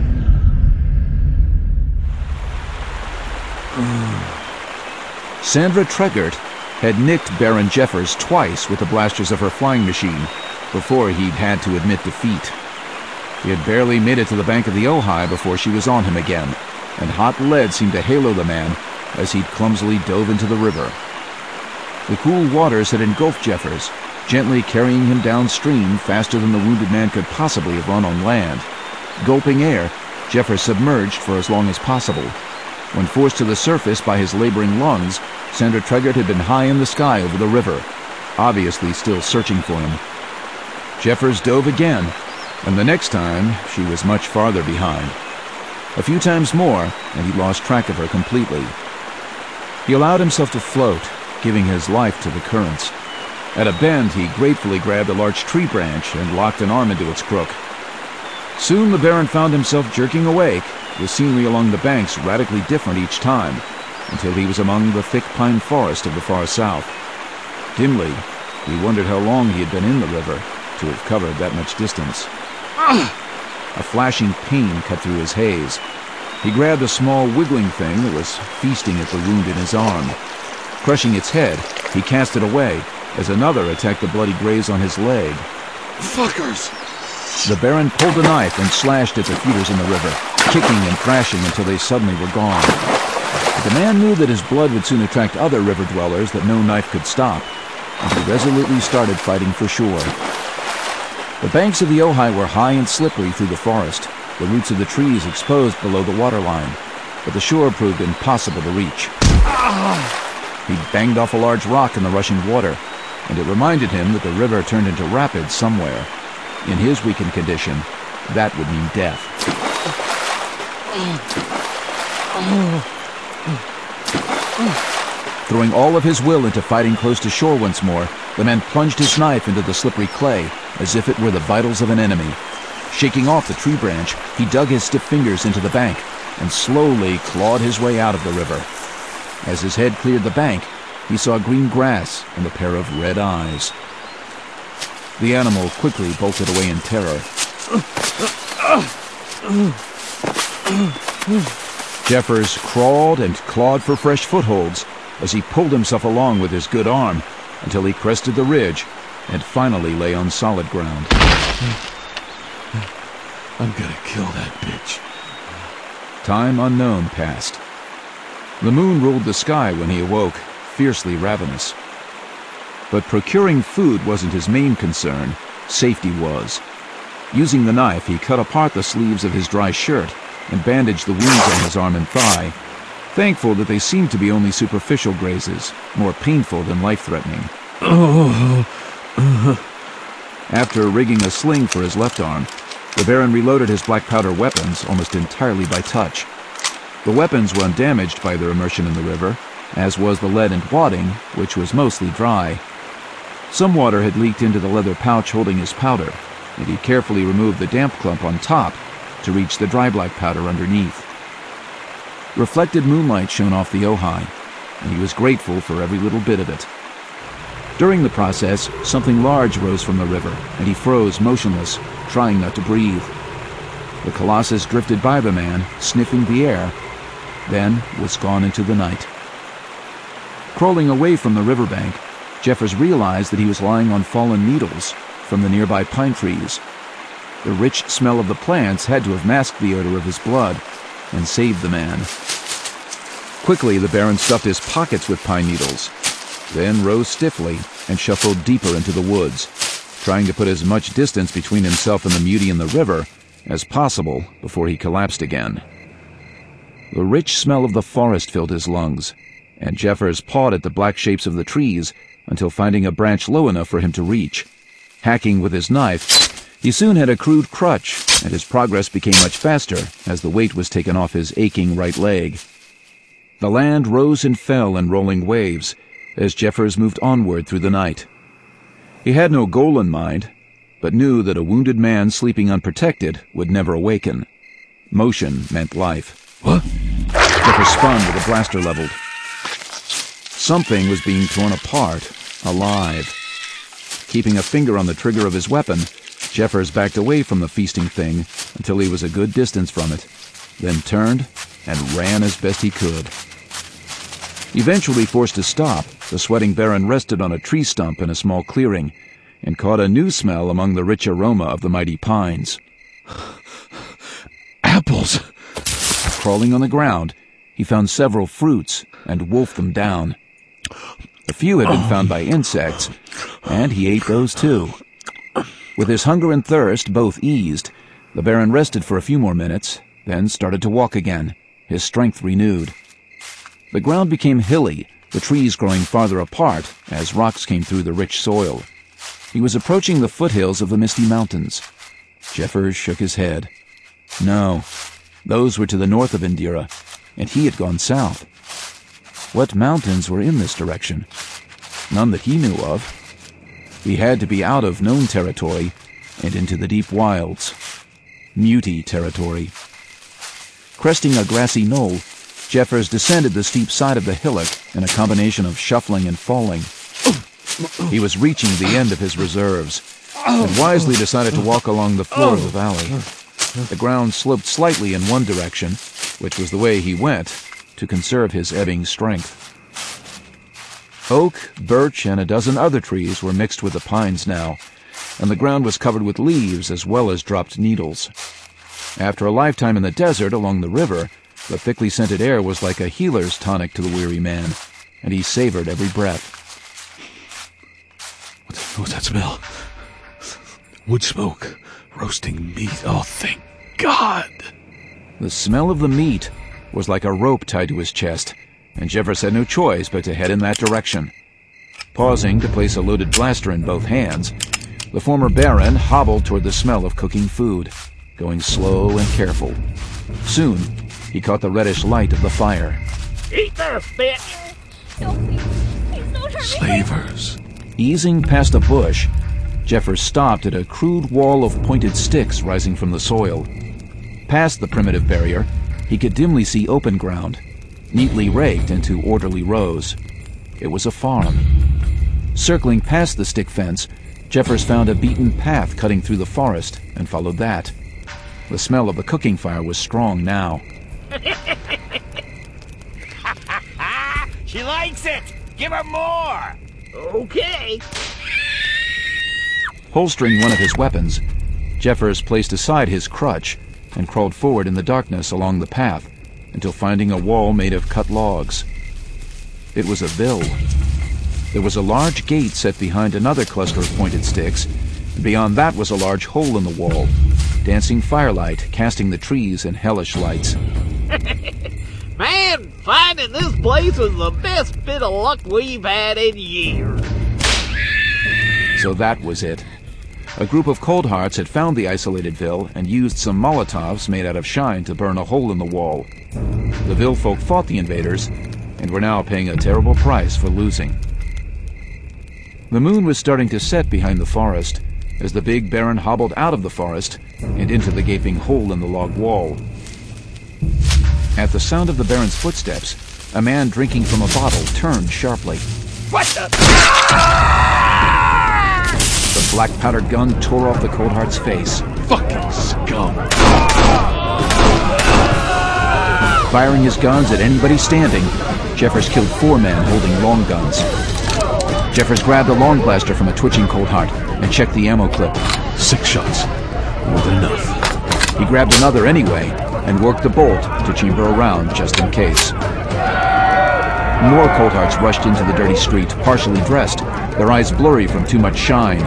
Sandra Tregart had nicked Baron Jeffers twice with the blasters of her flying machine before he'd had to admit defeat. He had barely made it to the bank of the Ojai before she was on him again, and hot lead seemed to halo the man as he'd clumsily dove into the river. The cool waters had engulfed Jeffers, gently carrying him downstream faster than the wounded man could possibly have run on land. Gulping air, Jeffers submerged for as long as possible. When forced to the surface by his laboring lungs, Sandra Tregart had been high in the sky over the river, obviously still searching for him. Jeffers dove again, and the next time she was much farther behind. A few times more, and he lost track of her completely. He allowed himself to float, giving his life to the currents. At a bend, he gratefully grabbed a large tree branch and locked an arm into its crook. Soon the Baron found himself jerking awake, the scenery along the banks radically different each time, until he was among the thick pine forest of the far south. Dimly, he wondered how long he had been in the river to have covered that much distance. A flashing pain cut through his haze. He grabbed a small wiggling thing that was feasting at the wound in his arm. Crushing its head, he cast it away as another attacked the bloody graze on his leg. Fuckers! The Baron pulled a knife and slashed at the feeders in the river, kicking and thrashing until they suddenly were gone. But the man knew that his blood would soon attract other river dwellers that no knife could stop, and he resolutely started fighting for shore. The banks of the Ojai were high and slippery through the forest, the roots of the trees exposed below the waterline, but the shore proved impossible to reach. He banged off a large rock in the rushing water, and it reminded him that the river turned into rapids somewhere. In his weakened condition, that would mean death. Throwing all of his will into fighting close to shore once more, the man plunged his knife into the slippery clay, as if it were the vitals of an enemy. Shaking off the tree branch, he dug his stiff fingers into the bank, and slowly clawed his way out of the river. As his head cleared the bank, he saw green grass and a pair of red eyes. The animal quickly bolted away in terror. Jeffers crawled and clawed for fresh footholds as he pulled himself along with his good arm until he crested the ridge and finally lay on solid ground. I'm gonna kill that bitch. Time unknown passed. The moon ruled the sky when he awoke, fiercely ravenous. But procuring food wasn't his main concern. Safety was. Using the knife, he cut apart the sleeves of his dry shirt and bandaged the wounds on his arm and thigh, thankful that they seemed to be only superficial grazes, more painful than life-threatening. After rigging a sling for his left arm, the Baron reloaded his black powder weapons almost entirely by touch. The weapons were undamaged by their immersion in the river, as was the lead and wadding, which was mostly dry. Some water had leaked into the leather pouch holding his powder, and he carefully removed the damp clump on top to reach the dry black powder underneath. Reflected moonlight shone off the Ojai, and he was grateful for every little bit of it. During the process, something large rose from the river, and he froze motionless, trying not to breathe. The Colossus drifted by the man, sniffing the air, then was gone into the night. Crawling away from the riverbank, Jeffers realized that he was lying on fallen needles from the nearby pine trees. The rich smell of the plants had to have masked the odor of his blood and saved the man. Quickly, the Baron stuffed his pockets with pine needles, then rose stiffly and shuffled deeper into the woods, trying to put as much distance between himself and the Mutie in the river as possible before he collapsed again. The rich smell of the forest filled his lungs, and Jeffers pawed at the black shapes of the trees until finding a branch low enough for him to reach. Hacking with his knife, he soon had a crude crutch, and his progress became much faster as the weight was taken off his aching right leg. The land rose and fell in rolling waves as Jeffers moved onward through the night. He had no goal in mind, but knew that a wounded man sleeping unprotected would never awaken. Motion meant life. What? Jeffers spun with a blaster leveled. Something was being torn apart, alive. Keeping a finger on the trigger of his weapon, Jeffers backed away from the feasting thing until he was a good distance from it, then turned and ran as best he could. Eventually forced to stop, the sweating Baron rested on a tree stump in a small clearing and caught a new smell among the rich aroma of the mighty pines. Apples! Crawling on the ground, he found several fruits and wolfed them down. A few had been found by insects, and he ate those too. With his hunger and thirst both eased, the Baron rested for a few more minutes, then started to walk again, his strength renewed. The ground became hilly, the trees growing farther apart as rocks came through the rich soil. He was approaching the foothills of the Misty Mountains. Jeffers shook his head. No, those were to the north of Indira, and he had gone south. What mountains were in this direction? None that he knew of. He had to be out of known territory and into the deep wilds. Mutie territory. Cresting a grassy knoll, Jeffers descended the steep side of the hillock in a combination of shuffling and falling. He was reaching the end of his reserves, and wisely decided to walk along the floor of the valley. The ground sloped slightly in one direction, which was the way he went, to conserve his ebbing strength. Oak, birch, and a dozen other trees were mixed with the pines now, and the ground was covered with leaves as well as dropped needles. After a lifetime in the desert along the river, the thickly scented air was like a healer's tonic to the weary man, and he savored every breath. What's that smell? Wood smoke. Roasting meat. Oh, thank God. The smell of the meat was like a rope tied to his chest, and Jeffers had no choice but to head in that direction. Pausing to place a loaded blaster in both hands, the former Baron hobbled toward the smell of cooking food, going slow and careful. Soon, he caught the reddish light of the fire. Eat this, bitch! No, please don't hurt me. Slavers. Easing past a bush, Jeffers stopped at a crude wall of pointed sticks rising from the soil. Past the primitive barrier, he could dimly see open ground, neatly raked into orderly rows. It was a farm. Circling past the stick fence, Jeffers found a beaten path cutting through the forest and followed that. The smell of the cooking fire was strong now. She likes it! Give her more! Okay. Holstering one of his weapons, Jeffers placed aside his crutch and crawled forward in the darkness along the path until finding a wall made of cut logs. It was a bill. There was a large gate set behind another cluster of pointed sticks, and beyond that was a large hole in the wall, dancing firelight casting the trees in hellish lights. Man, finding this place was the best bit of luck we've had in years. So that was it. A group of cold hearts had found the isolated Vil and used some Molotovs made out of shine to burn a hole in the wall. The Vil folk fought the invaders and were now paying a terrible price for losing. The moon was starting to set behind the forest as the big Baron hobbled out of the forest and into the gaping hole in the log wall. At the sound of the Baron's footsteps, a man drinking from a bottle turned sharply. What the? The black powdered gun tore off the cold heart's face, Fucking scum. Firing his guns at anybody standing, Jeffers killed 4 men holding long guns. Jeffers grabbed a long blaster from a twitching Cold Heart and checked the ammo clip. 6 shots. More than enough. He grabbed another anyway and worked the bolt to chamber a round just in case. More Cold Hearts rushed into the dirty street, partially dressed, their eyes blurry from too much shine.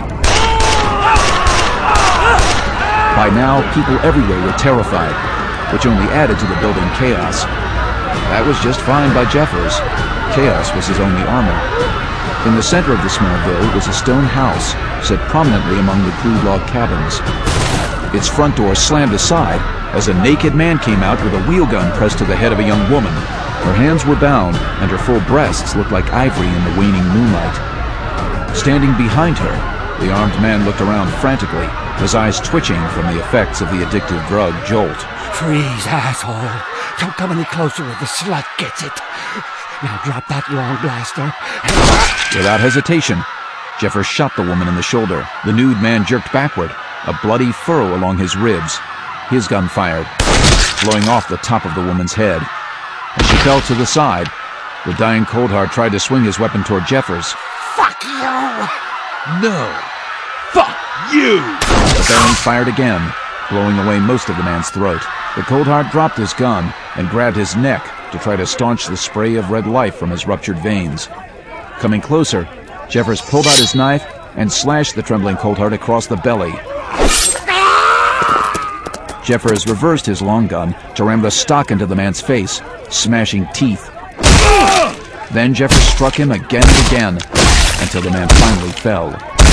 By now, people everywhere were terrified, which only added to the building chaos. That was just fine by Jeffers. Chaos was his only armor. In the center of the small ville was a stone house, set prominently among the crude log cabins. Its front door slammed aside as a naked man came out with a wheel gun pressed to the head of a young woman. Her hands were bound, and her full breasts looked like ivory in the waning moonlight. Standing behind her, the armed man looked around frantically, his eyes twitching from the effects of the addictive drug Jolt. Freeze, asshole. Don't come any closer or the slut gets it. Now drop that long blaster. Without hesitation, Jeffers shot the woman in the shoulder. The nude man jerked backward, a bloody furrow along his ribs. His gun fired, blowing off the top of the woman's head. As she fell to the side, the dying Cold Heart tried to swing his weapon toward Jeffers. Fuck you! No. Fuck you! The Baron fired again, blowing away most of the man's throat. The Cold Heart dropped his gun and grabbed his neck to try to staunch the spray of red life from his ruptured veins. Coming closer, Jeffers pulled out his knife and slashed the trembling Cold Heart across the belly. Jeffers reversed his long gun to ram the stock into the man's face, smashing teeth. Then Jeffers struck him again and again, until the man finally fell.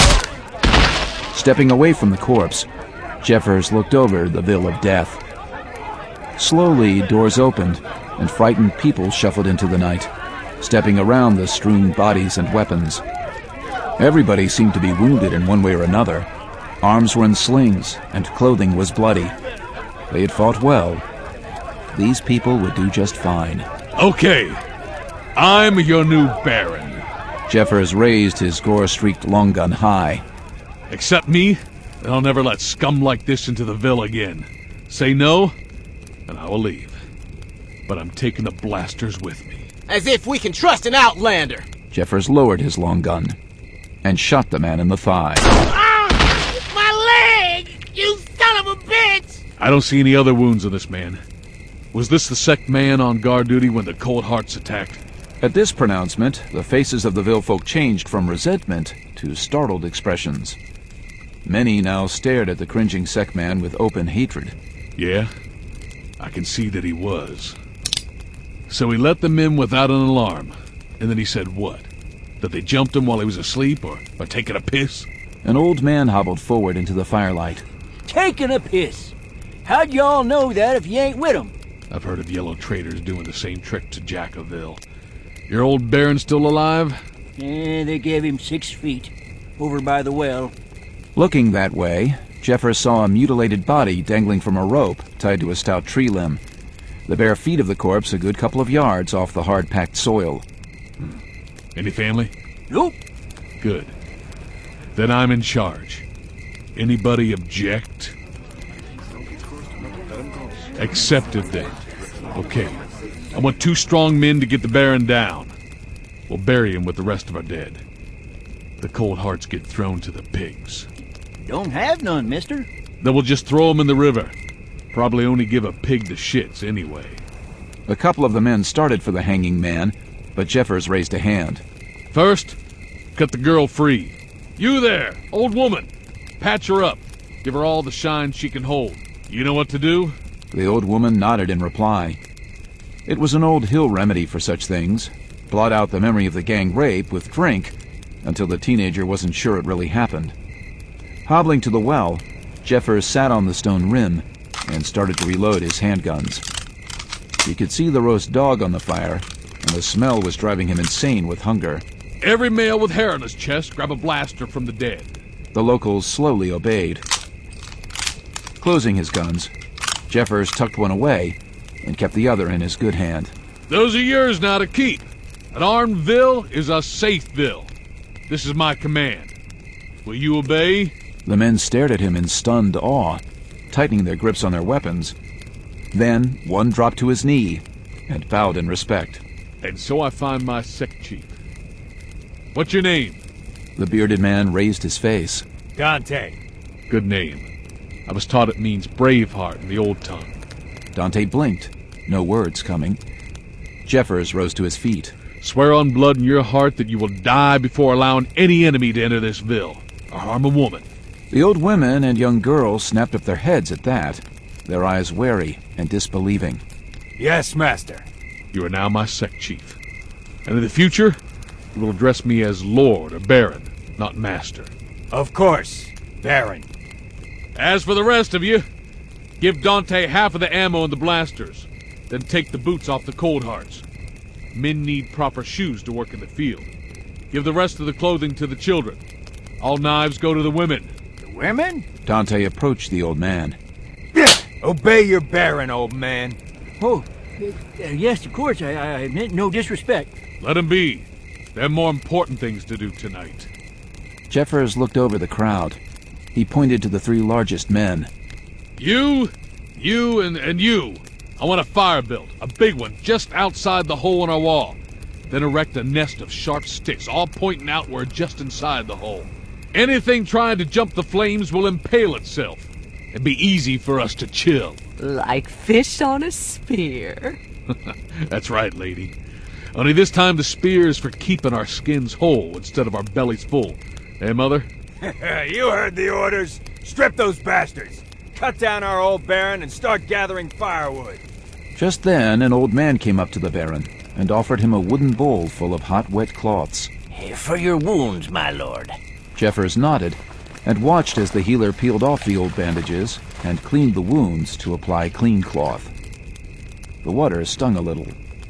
Stepping away from the corpse, Jeffers looked over the Ville of Death. Slowly, doors opened, and frightened people shuffled into the night, stepping around the strewn bodies and weapons. Everybody seemed to be wounded in one way or another. Arms were in slings, and clothing was bloody. They had fought well. These people would do just fine. Okay, I'm your new Baron. Jeffers raised his gore-streaked long gun high. Accept me, and I'll never let scum like this into the Ville again. Say no, and I will leave. But I'm taking the blasters with me. As if we can trust an outlander! Jeffers lowered his long gun and shot the man in the thigh. Ah! My leg! You son of a bitch! I don't see any other wounds on this man. Was this the sect man on guard duty when the Cold Hearts attacked? At this pronouncement, the faces of the Ville folk changed from resentment to startled expressions. Many now stared at the cringing sect man with open hatred. Yeah, I can see that he was. So he let them in without an alarm, and then he said what? That they jumped him while he was asleep, or taking a piss? An old man hobbled forward into the firelight. Taking a piss? How'd y'all know that if you ain't with 'em? I've heard of yellow traders doing the same trick to Jackaville. Your old Baron still alive? They gave him 6 feet, over by the well. Looking that way, Jeffers saw a mutilated body dangling from a rope tied to a stout tree limb. The bare feet of the corpse a good couple of yards off the hard-packed soil. Any family? Nope. Good. Then I'm in charge. Anybody object? Accepted then. Okay. I want 2 strong men to get the Baron down. We'll bury him with the rest of our dead. The Cold Hearts get thrown to the pigs. Don't have none, mister. Then we'll just throw them in the river. Probably only give a pig the shits anyway. A couple of the men started for the hanging man, but Jeffers raised a hand. First, cut the girl free. You there, old woman. Patch her up. Give her all the shine she can hold. You know what to do? The old woman nodded in reply. It was an old hill remedy for such things. Blot out the memory of the gang rape with drink until the teenager wasn't sure it really happened. Hobbling to the well, Jeffers sat on the stone rim and started to reload his handguns. He could see the roast dog on the fire, and the smell was driving him insane with hunger. Every male with hair on his chest grab a blaster from the dead. The locals slowly obeyed. Closing his guns, Jeffers tucked one away and kept the other in his good hand. Those are yours now to keep. An armed Ville is a safe Ville. This is my command. Will you obey? The men stared at him in stunned awe, tightening their grips on their weapons. Then one dropped to his knee and bowed in respect. And so I find my sect chief. What's your name? The bearded man raised his face. Dante. Good name. I was taught it means Braveheart in the old tongue. Dante blinked, no words coming. Jeffers rose to his feet. Swear on blood in your heart that you will die before allowing any enemy to enter this ville, or harm a woman. The old women and young girls snapped up their heads at that, their eyes wary and disbelieving. Yes, master. You are now my sect chief. And in the future, you will address me as Lord or Baron, not Master. Of course, Baron. As for the rest of you, give Dante half of the ammo and the blasters, then take the boots off the Cold Hearts. Men need proper shoes to work in the field. Give the rest of the clothing to the children. All knives go to the women. The women? Dante approached the old man. Obey your Baron, old man. Oh, yes, of course. I meant no disrespect. Let him be. There are more important things to do tonight. Jeffers looked over the crowd. He pointed to the three largest men. You, and you. I want a fire built, a big one, just outside the hole in our wall. Then erect a nest of sharp sticks, all pointing outward just inside the hole. Anything trying to jump the flames will impale itself. It'd be easy for us to chill. Like fish on a spear. That's right, lady. Only this time the spear is for keeping our skins whole instead of our bellies full. Eh, Mother? You heard the orders. Strip those bastards. Cut down our old Baron and start gathering firewood. Just then, an old man came up to the Baron and offered him a wooden bowl full of hot, wet cloths. For your wounds, my lord. Jeffers nodded and watched as the healer peeled off the old bandages and cleaned the wounds to apply clean cloth. The water stung a little.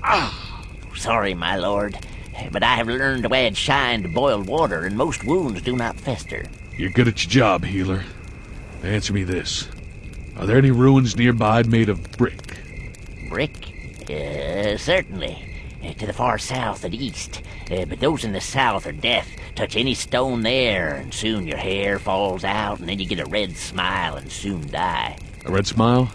Sorry, my lord, but I have learned to add shine to boiled water, and most wounds do not fester. You're good at your job, healer. Answer me this. Are there any ruins nearby made of brick? Brick? Certainly. To the far south and east. But those in the south are death. Touch any stone there, and soon your hair falls out, and then you get a red smile and soon die. A red smile?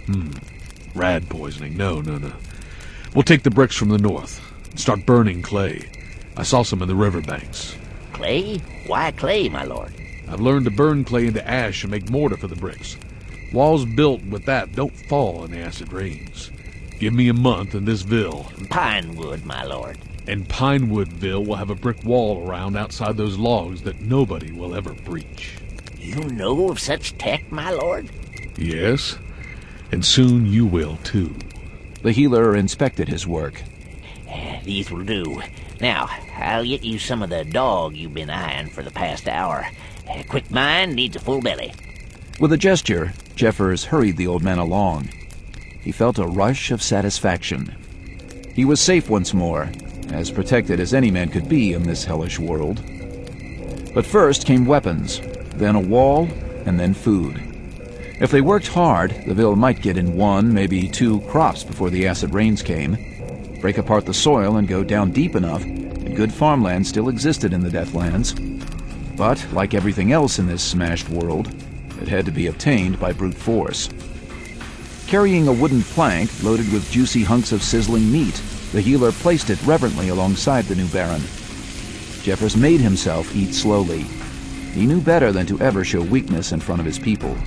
Rad poisoning. No. We'll take the bricks from the north and start burning clay. I saw some in the riverbanks. Clay? Why clay, my lord? I've learned to burn clay into ash and make mortar for the bricks. Walls built with that don't fall in the acid rains. Give me a month in this ville. Pinewood, my lord. And Pinewoodville will have a brick wall around outside those logs that nobody will ever breach. You know of such tech, my lord? Yes, and soon you will, too. The healer inspected his work. These will do. Now, I'll get you some of the dog you've been eyeing for the past hour. Quick mind needs a full belly. With a gesture, Jeffers hurried the old man along. He felt a rush of satisfaction. He was safe once more, as protected as any man could be in this hellish world. But first came weapons, then a wall, and then food. If they worked hard, the ville might get in 1, maybe 2 crops before the acid rains came. Break apart the soil and go down deep enough, and good farmland still existed in the Deathlands. But, like everything else in this smashed world, it had to be obtained by brute force. Carrying a wooden plank loaded with juicy hunks of sizzling meat, the healer placed it reverently alongside the new Baron. Jeffers made himself eat slowly. He knew better than to ever show weakness in front of his people.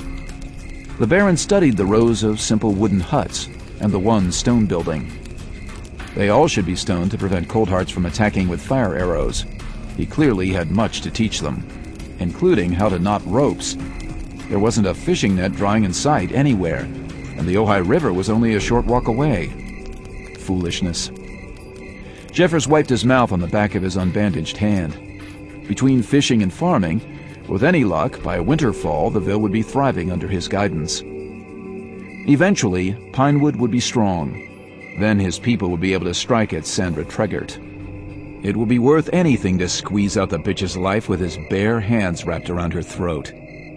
The Baron studied the rows of simple wooden huts and the one stone building. They all should be stone to prevent Cold Hearts from attacking with fire arrows. He clearly had much to teach them, including how to knot ropes. There wasn't a fishing net drying in sight anywhere, and the Ojai River was only a short walk away. Foolishness. Jeffers wiped his mouth on the back of his unbandaged hand. Between fishing and farming, with any luck, by winterfall the ville would be thriving under his guidance. Eventually, Pinewood would be strong. Then his people would be able to strike at Sandra Tregart. It would be worth anything to squeeze out the bitch's life with his bare hands wrapped around her throat.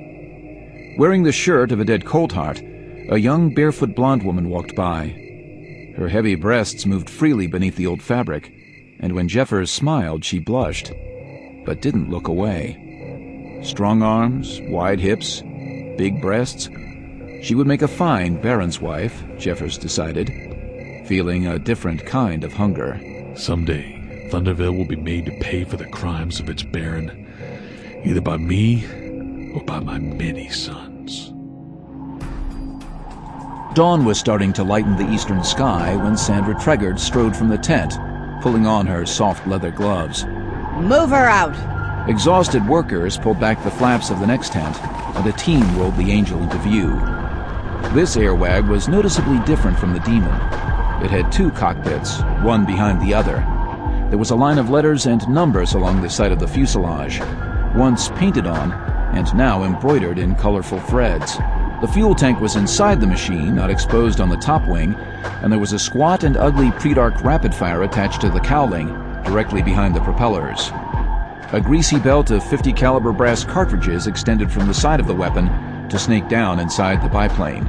Wearing the shirt of a dead Coldheart, a young barefoot blonde woman walked by. Her heavy breasts moved freely beneath the old fabric, and when Jeffers smiled she blushed, but didn't look away. Strong arms, wide hips, big breasts. She would make a fine Baron's wife, Jeffers decided, feeling a different kind of hunger. Someday, Thunderville will be made to pay for the crimes of its Baron, either by me or by my many sons. Dawn was starting to lighten the eastern sky when Sandra Treggard strode from the tent, pulling on her soft leather gloves. Move her out! Exhausted workers pulled back the flaps of the next tent, and a team rolled the Angel into view. This airwag was noticeably different from the Demon. It had 2 cockpits, one behind the other. There was a line of letters and numbers along the side of the fuselage, once painted on, and now embroidered in colorful threads. The fuel tank was inside the machine, not exposed on the top wing, and there was a squat and ugly Predark rapid fire attached to the cowling, directly behind the propellers. A greasy belt of 50 caliber brass cartridges extended from the side of the weapon to snake down inside the biplane.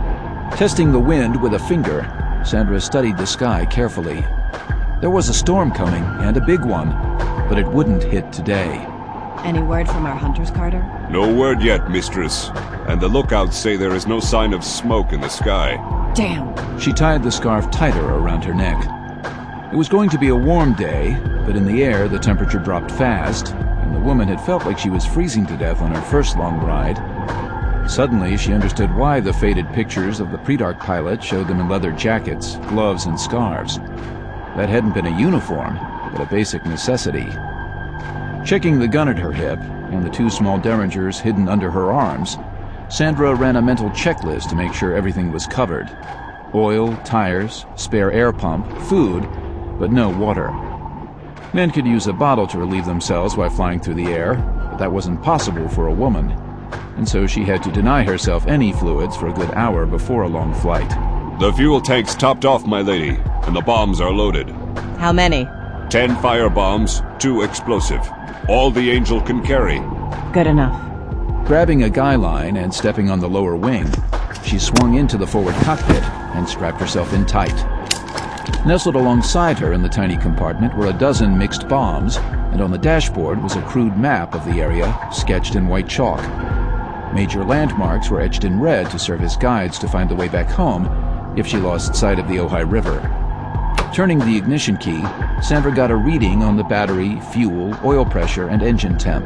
Testing the wind with a finger, Sandra studied the sky carefully. There was a storm coming, and a big one, but it wouldn't hit today. Any word from our hunters, Carter? No word yet, mistress. And the lookouts say there is no sign of smoke in the sky. Damn. She tied the scarf tighter around her neck. It was going to be a warm day, but in the air the temperature dropped fast, and the woman had felt like she was freezing to death on her first long ride. Suddenly, she understood why the faded pictures of the Predark pilot showed them in leather jackets, gloves, and scarves. That hadn't been a uniform, but a basic necessity. Checking the gun at her hip, and the 2 small derringers hidden under her arms, Sandra ran a mental checklist to make sure everything was covered. Oil, tires, spare air pump, food, but no water. Men could use a bottle to relieve themselves while flying through the air, but that wasn't possible for a woman, and so she had to deny herself any fluids for a good hour before a long flight. The fuel tank's topped off, my lady, and the bombs are loaded. How many? 10 fire bombs, 2 explosive. All the Angel can carry. Good enough. Grabbing a guy line and stepping on the lower wing, she swung into the forward cockpit and strapped herself in tight. Nestled alongside her in the tiny compartment were a dozen mixed bombs, and on the dashboard was a crude map of the area, sketched in white chalk. Major landmarks were etched in red to serve as guides to find the way back home if she lost sight of the Ojai River. Turning the ignition key, Sandra got a reading on the battery, fuel, oil pressure, and engine temp.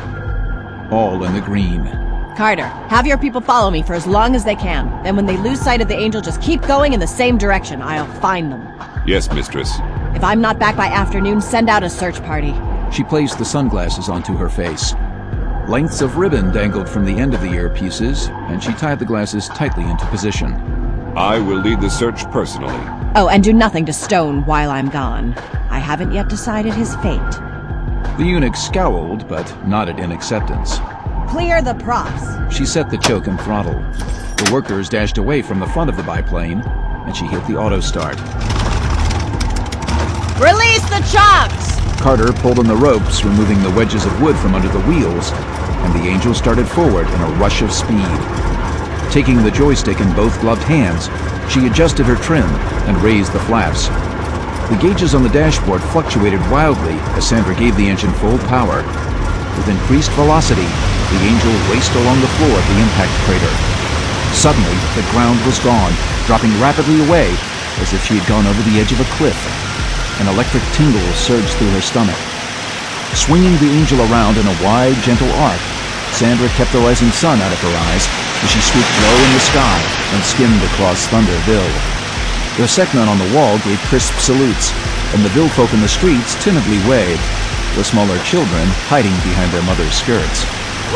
All in the green. Carter, have your people follow me for as long as they can. Then when they lose sight of the Angel, just keep going in the same direction. I'll find them. Yes, mistress. If I'm not back by afternoon, send out a search party. She placed the sunglasses onto her face. Lengths of ribbon dangled from the end of the earpieces, and she tied the glasses tightly into position. I will lead the search personally. Oh, and do nothing to Stone while I'm gone. I haven't yet decided his fate. The eunuch scowled, but nodded in acceptance. Clear the props. She set the choke and throttle. The workers dashed away from the front of the biplane, and she hit the auto start. Release the chocks! Carter pulled on the ropes, removing the wedges of wood from under the wheels, and the Angel started forward in a rush of speed. Taking the joystick in both gloved hands, she adjusted her trim and raised the flaps. The gauges on the dashboard fluctuated wildly as Sandra gave the engine full power. With increased velocity, the Angel raced along the floor of the impact crater. Suddenly, the ground was gone, dropping rapidly away as if she had gone over the edge of a cliff. An electric tingle surged through her stomach. Swinging the Angel around in a wide, gentle arc, Sandra kept the rising sun out of her eyes as she swooped low in the sky and skimmed across Thunderville. The Seknon on the wall gave crisp salutes, and the Ville folk in the streets timidly waved, the smaller children hiding behind their mothers' skirts.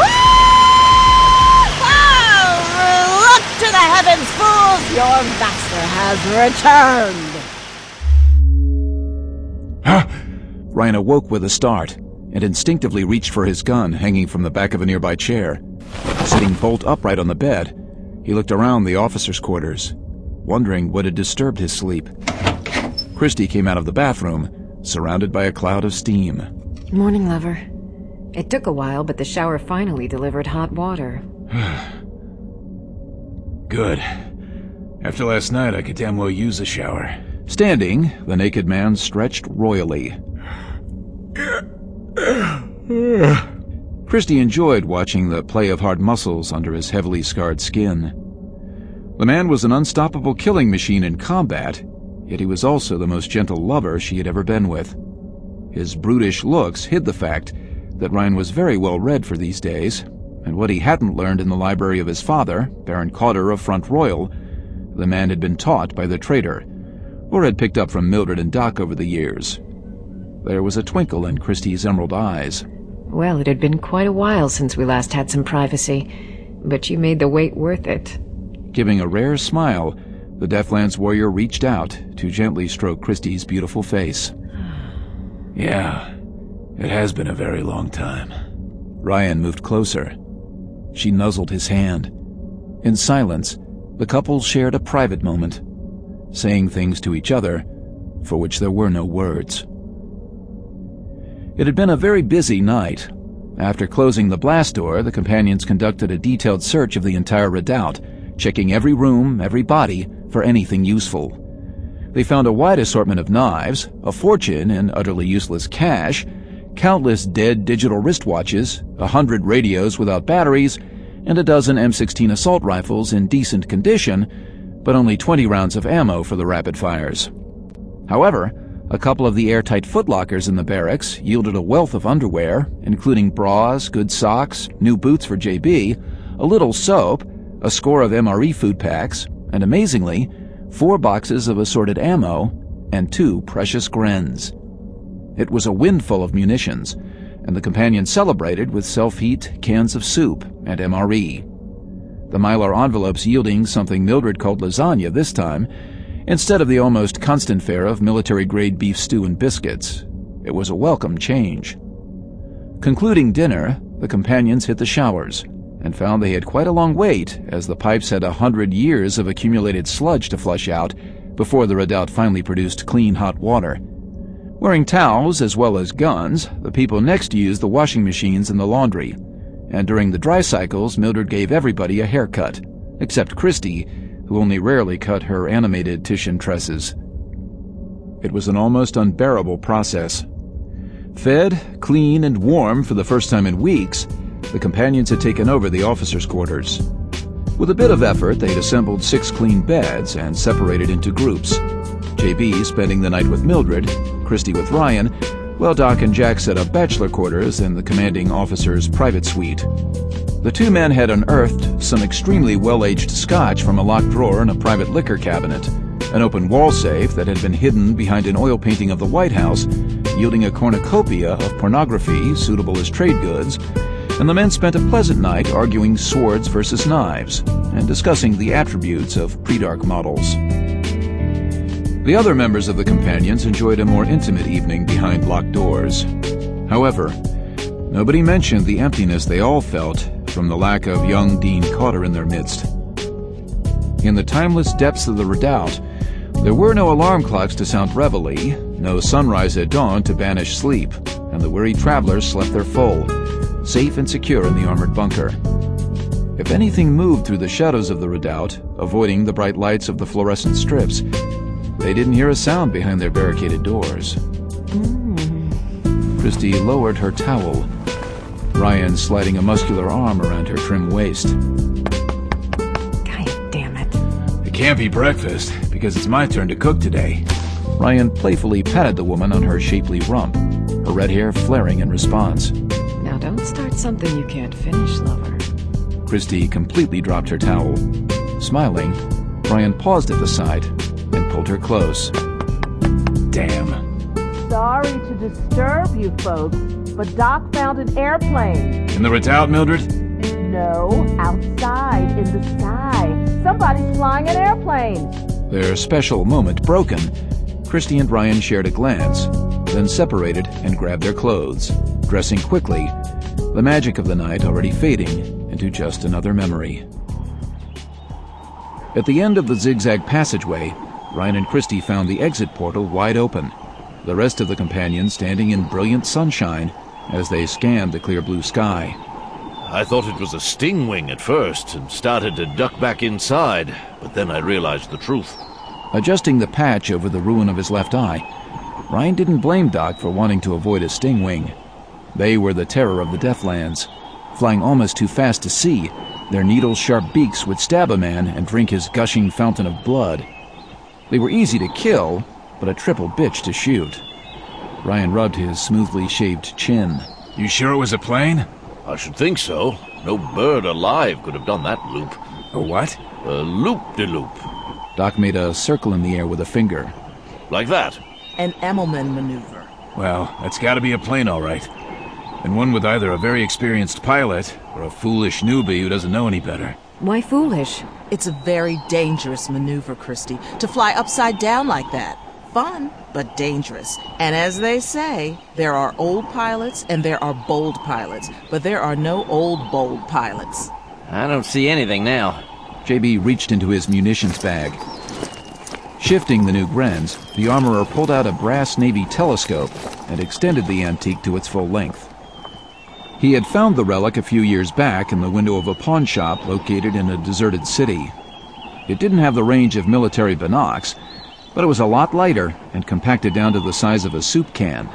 Look to the heavens, fools! Your master has returned! Ryan awoke with a start and instinctively reached for his gun hanging from the back of a nearby chair. Sitting bolt upright on the bed, he looked around the officers' quarters, wondering what had disturbed his sleep. Christy came out of the bathroom, surrounded by a cloud of steam. Morning, lover. It took a while, but the shower finally delivered hot water. Good. After last night, I could damn well use a shower. Standing, the naked man stretched royally. Christie enjoyed watching the play of hard muscles under his heavily scarred skin. The man was an unstoppable killing machine in combat, yet he was also the most gentle lover she had ever been with. His brutish looks hid the fact that Ryan was very well read for these days, and what he hadn't learned in the library of his father, Baron Cotter of Front Royal, the man had been taught by the trader, or had picked up from Mildred and Doc over the years. There was a twinkle in Christie's emerald eyes. Well, it had been quite a while since we last had some privacy, but you made the wait worth it. Giving a rare smile, the Deathlands warrior reached out to gently stroke Christie's beautiful face. Yeah, it has been a very long time. Ryan moved closer. She nuzzled his hand. In silence, the couple shared a private moment, saying things to each other for which there were no words. It had been a very busy night. After closing the blast door, the companions conducted a detailed search of the entire redoubt, checking every room, every body, for anything useful. They found a wide assortment of knives, a fortune in utterly useless cash, countless dead digital wristwatches, 100 radios without batteries, and a dozen M16 assault rifles in decent condition, but only 20 rounds of ammo for the rapid fires. However, a couple of the airtight footlockers in the barracks yielded a wealth of underwear, including bras, good socks, new boots for JB, a little soap, a score of MRE food packs, and amazingly, 4 boxes of assorted ammo and 2 precious Grens. It was a windfall of munitions, and the companions celebrated with self-heat, cans of soup, and MRE. The Mylar envelopes yielding something Mildred called lasagna this time, instead of the almost constant fare of military-grade beef stew and biscuits. It was a welcome change. Concluding dinner, the companions hit the showers, and found they had quite a long wait, as the pipes had 100 years of accumulated sludge to flush out before the redoubt finally produced clean hot water. Wearing towels as well as guns, the people next used the washing machines and the laundry, and during the dry cycles, Mildred gave everybody a haircut, except Christie, who only rarely cut her animated Titian tresses. It was an almost unbearable process. Fed, clean, and warm for the first time in weeks, the companions had taken over the officers' quarters. With a bit of effort, they'd assembled 6 clean beds and separated into groups. JB spending the night with Mildred, Christie with Ryan, while Doc and Jack set up bachelor quarters in the commanding officer's private suite. The 2 men had unearthed some extremely well-aged scotch from a locked drawer in a private liquor cabinet, an open wall safe that had been hidden behind an oil painting of the White House, yielding a cornucopia of pornography suitable as trade goods, and the men spent a pleasant night arguing swords versus knives and discussing the attributes of pre-dark models. The other members of the companions enjoyed a more intimate evening behind locked doors. However, nobody mentioned the emptiness they all felt from the lack of young Dean Cotter in their midst. In the timeless depths of the redoubt, there were no alarm clocks to sound reveille, no sunrise at dawn to banish sleep, and the weary travelers slept their full, safe and secure in the armored bunker. If anything moved through the shadows of the redoubt, avoiding the bright lights of the fluorescent strips, they didn't hear a sound behind their barricaded doors. Christie lowered her towel, Ryan sliding a muscular arm around her trim waist. God damn it. It can't be breakfast, because it's my turn to cook today. Ryan playfully patted the woman on her shapely rump, her red hair flaring in response. Now don't start something you can't finish, lover. Christie completely dropped her towel. Smiling, Ryan paused at the sight and pulled her close. Damn. Sorry to disturb you folks, but Doc found an airplane. In the redoubt, Mildred? No, outside in the sky. Somebody's flying an airplane. Their special moment broken, Christie and Ryan shared a glance, then separated and grabbed their clothes, dressing quickly, the magic of the night already fading into just another memory. At the end of the zigzag passageway, Ryan and Christie found the exit portal wide open, the rest of the companions standing in brilliant sunshine as they scanned the clear blue sky. I thought it was a stingwing at first and started to duck back inside, but then I realized the truth. Adjusting the patch over the ruin of his left eye, Ryan didn't blame Doc for wanting to avoid a stingwing. They were the terror of the Deathlands, flying almost too fast to see. Their needle-sharp beaks would stab a man and drink his gushing fountain of blood. They were easy to kill, but a triple bitch to shoot. Ryan rubbed his smoothly shaved chin. You sure it was a plane? I should think so. No bird alive could have done that loop. A what? A loop-de-loop. Doc made a circle in the air with a finger. Like that? An Emmelman maneuver. Well, that's gotta be a plane, all right. And one with either a very experienced pilot or a foolish newbie who doesn't know any better. Why foolish? It's a very dangerous maneuver, Christy, to fly upside down like that. Fun, but dangerous. And as they say, there are old pilots and there are bold pilots, but there are no old, bold pilots. I don't see anything now. JB reached into his munitions bag. Shifting the new Grens, the armorer pulled out a brass Navy telescope and extended the antique to its full length. He had found the relic a few years back in the window of a pawn shop located in a deserted city. It didn't have the range of military binocs, but it was a lot lighter and compacted down to the size of a soup can.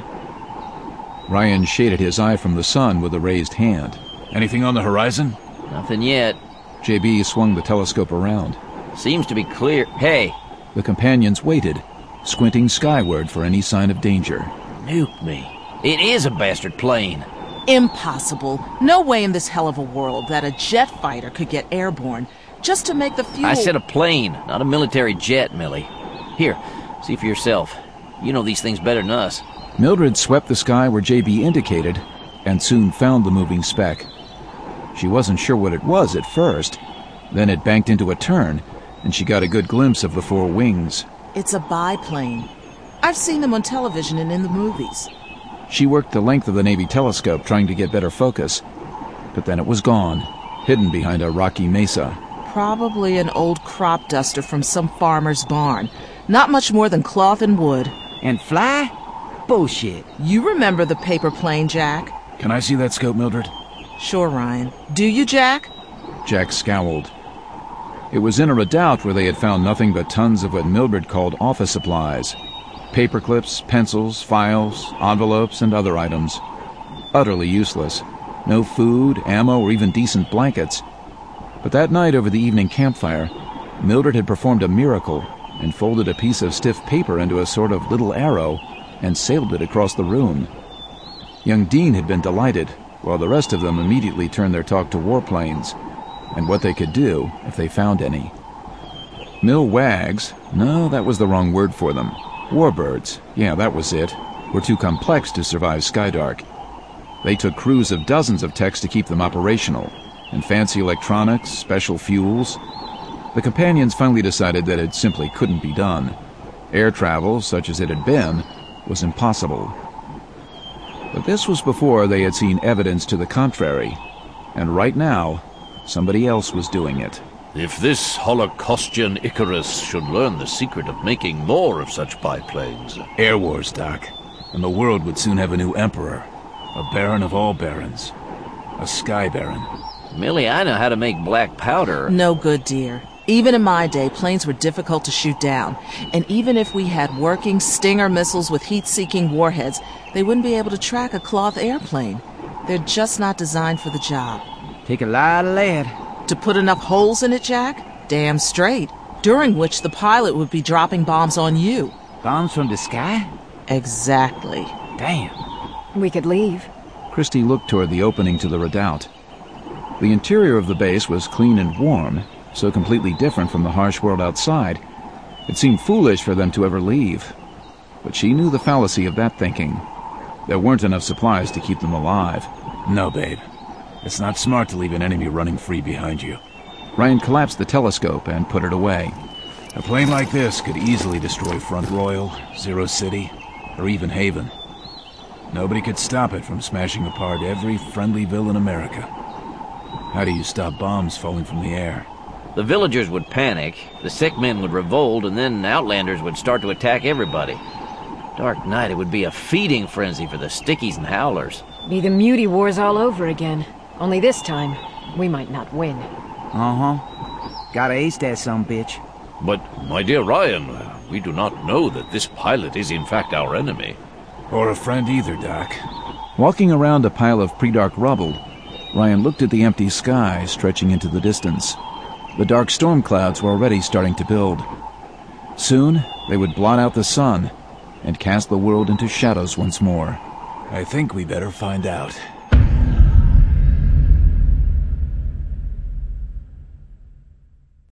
Ryan shaded his eye from the sun with a raised hand. Anything on the horizon? Nothing yet. JB swung the telescope around. Seems to be clear. Hey! The companions waited, squinting skyward for any sign of danger. Nuke me. It is a bastard plane. Impossible. No way in this hell of a world that a jet fighter could get airborne just to make the fuel... I said a plane, not a military jet, Millie. Here, see for yourself. You know these things better than us. Mildred swept the sky where JB indicated and soon found the moving speck. She wasn't sure what it was at first. Then it banked into a turn, and she got a good glimpse of the four wings. It's a biplane. I've seen them on television and in the movies. She worked the length of the Navy telescope trying to get better focus, but then it was gone, hidden behind a rocky mesa. Probably an old crop duster from some farmer's barn. Not much more than cloth and wood. And fly? Bullshit. You remember the paper plane, Jack? Can I see that scope, Mildred? Sure, Ryan. Do you, Jack? Jack scowled. It was in a redoubt where they had found nothing but tons of what Mildred called office supplies. Paper clips, pencils, files, envelopes, and other items. Utterly useless. No food, ammo, or even decent blankets. But that night over the evening campfire, Mildred had performed a miracle and folded a piece of stiff paper into a sort of little arrow and sailed it across the room. Young Dean had been delighted, while the rest of them immediately turned their talk to warplanes and what they could do if they found any. Mill wags, no, that was the wrong word for them. Warbirds, yeah, that was it, were too complex to survive Skydark. They took crews of dozens of techs to keep them operational, and fancy electronics, special fuels. The companions finally decided that it simply couldn't be done. Air travel, such as it had been, was impossible. But this was before they had seen evidence to the contrary, and right now, somebody else was doing it. If this Holocaustian Icarus should learn the secret of making more of such biplanes... Air wars, Doc. And the world would soon have a new emperor. A baron of all barons. A sky baron. Millie, I know how to make black powder. No good, dear. Even in my day, planes were difficult to shoot down. And even if we had working Stinger missiles with heat-seeking warheads, they wouldn't be able to track a cloth airplane. They're just not designed for the job. Take a lot of lead. To put enough holes in it, Jack? Damn straight. During which the pilot would be dropping bombs on you. Bombs from the sky? Exactly. Damn. We could leave. Christy looked toward the opening to the redoubt. The interior of the base was clean and warm, so completely different from the harsh world outside. It seemed foolish for them to ever leave. But she knew the fallacy of that thinking. There weren't enough supplies to keep them alive. No, babe. It's not smart to leave an enemy running free behind you. Ryan collapsed the telescope and put it away. A plane like this could easily destroy Front Royal, Zero City, or even Haven. Nobody could stop it from smashing apart every friendlyville in America. How do you stop bombs falling from the air? The villagers would panic, the sick men would revolt, and then outlanders would start to attack everybody. Dark night, it would be a feeding frenzy for the Stickies and Howlers. Be the Muty Wars all over again. Only this time, we might not win. Uh-huh. Gotta ace that sumbitch. But, my dear Ryan, we do not know that this pilot is in fact our enemy. Or a friend either, Doc. Walking around a pile of pre-dark rubble, Ryan looked at the empty sky stretching into the distance. The dark storm clouds were already starting to build. Soon, they would blot out the sun and cast the world into shadows once more. I think we better find out.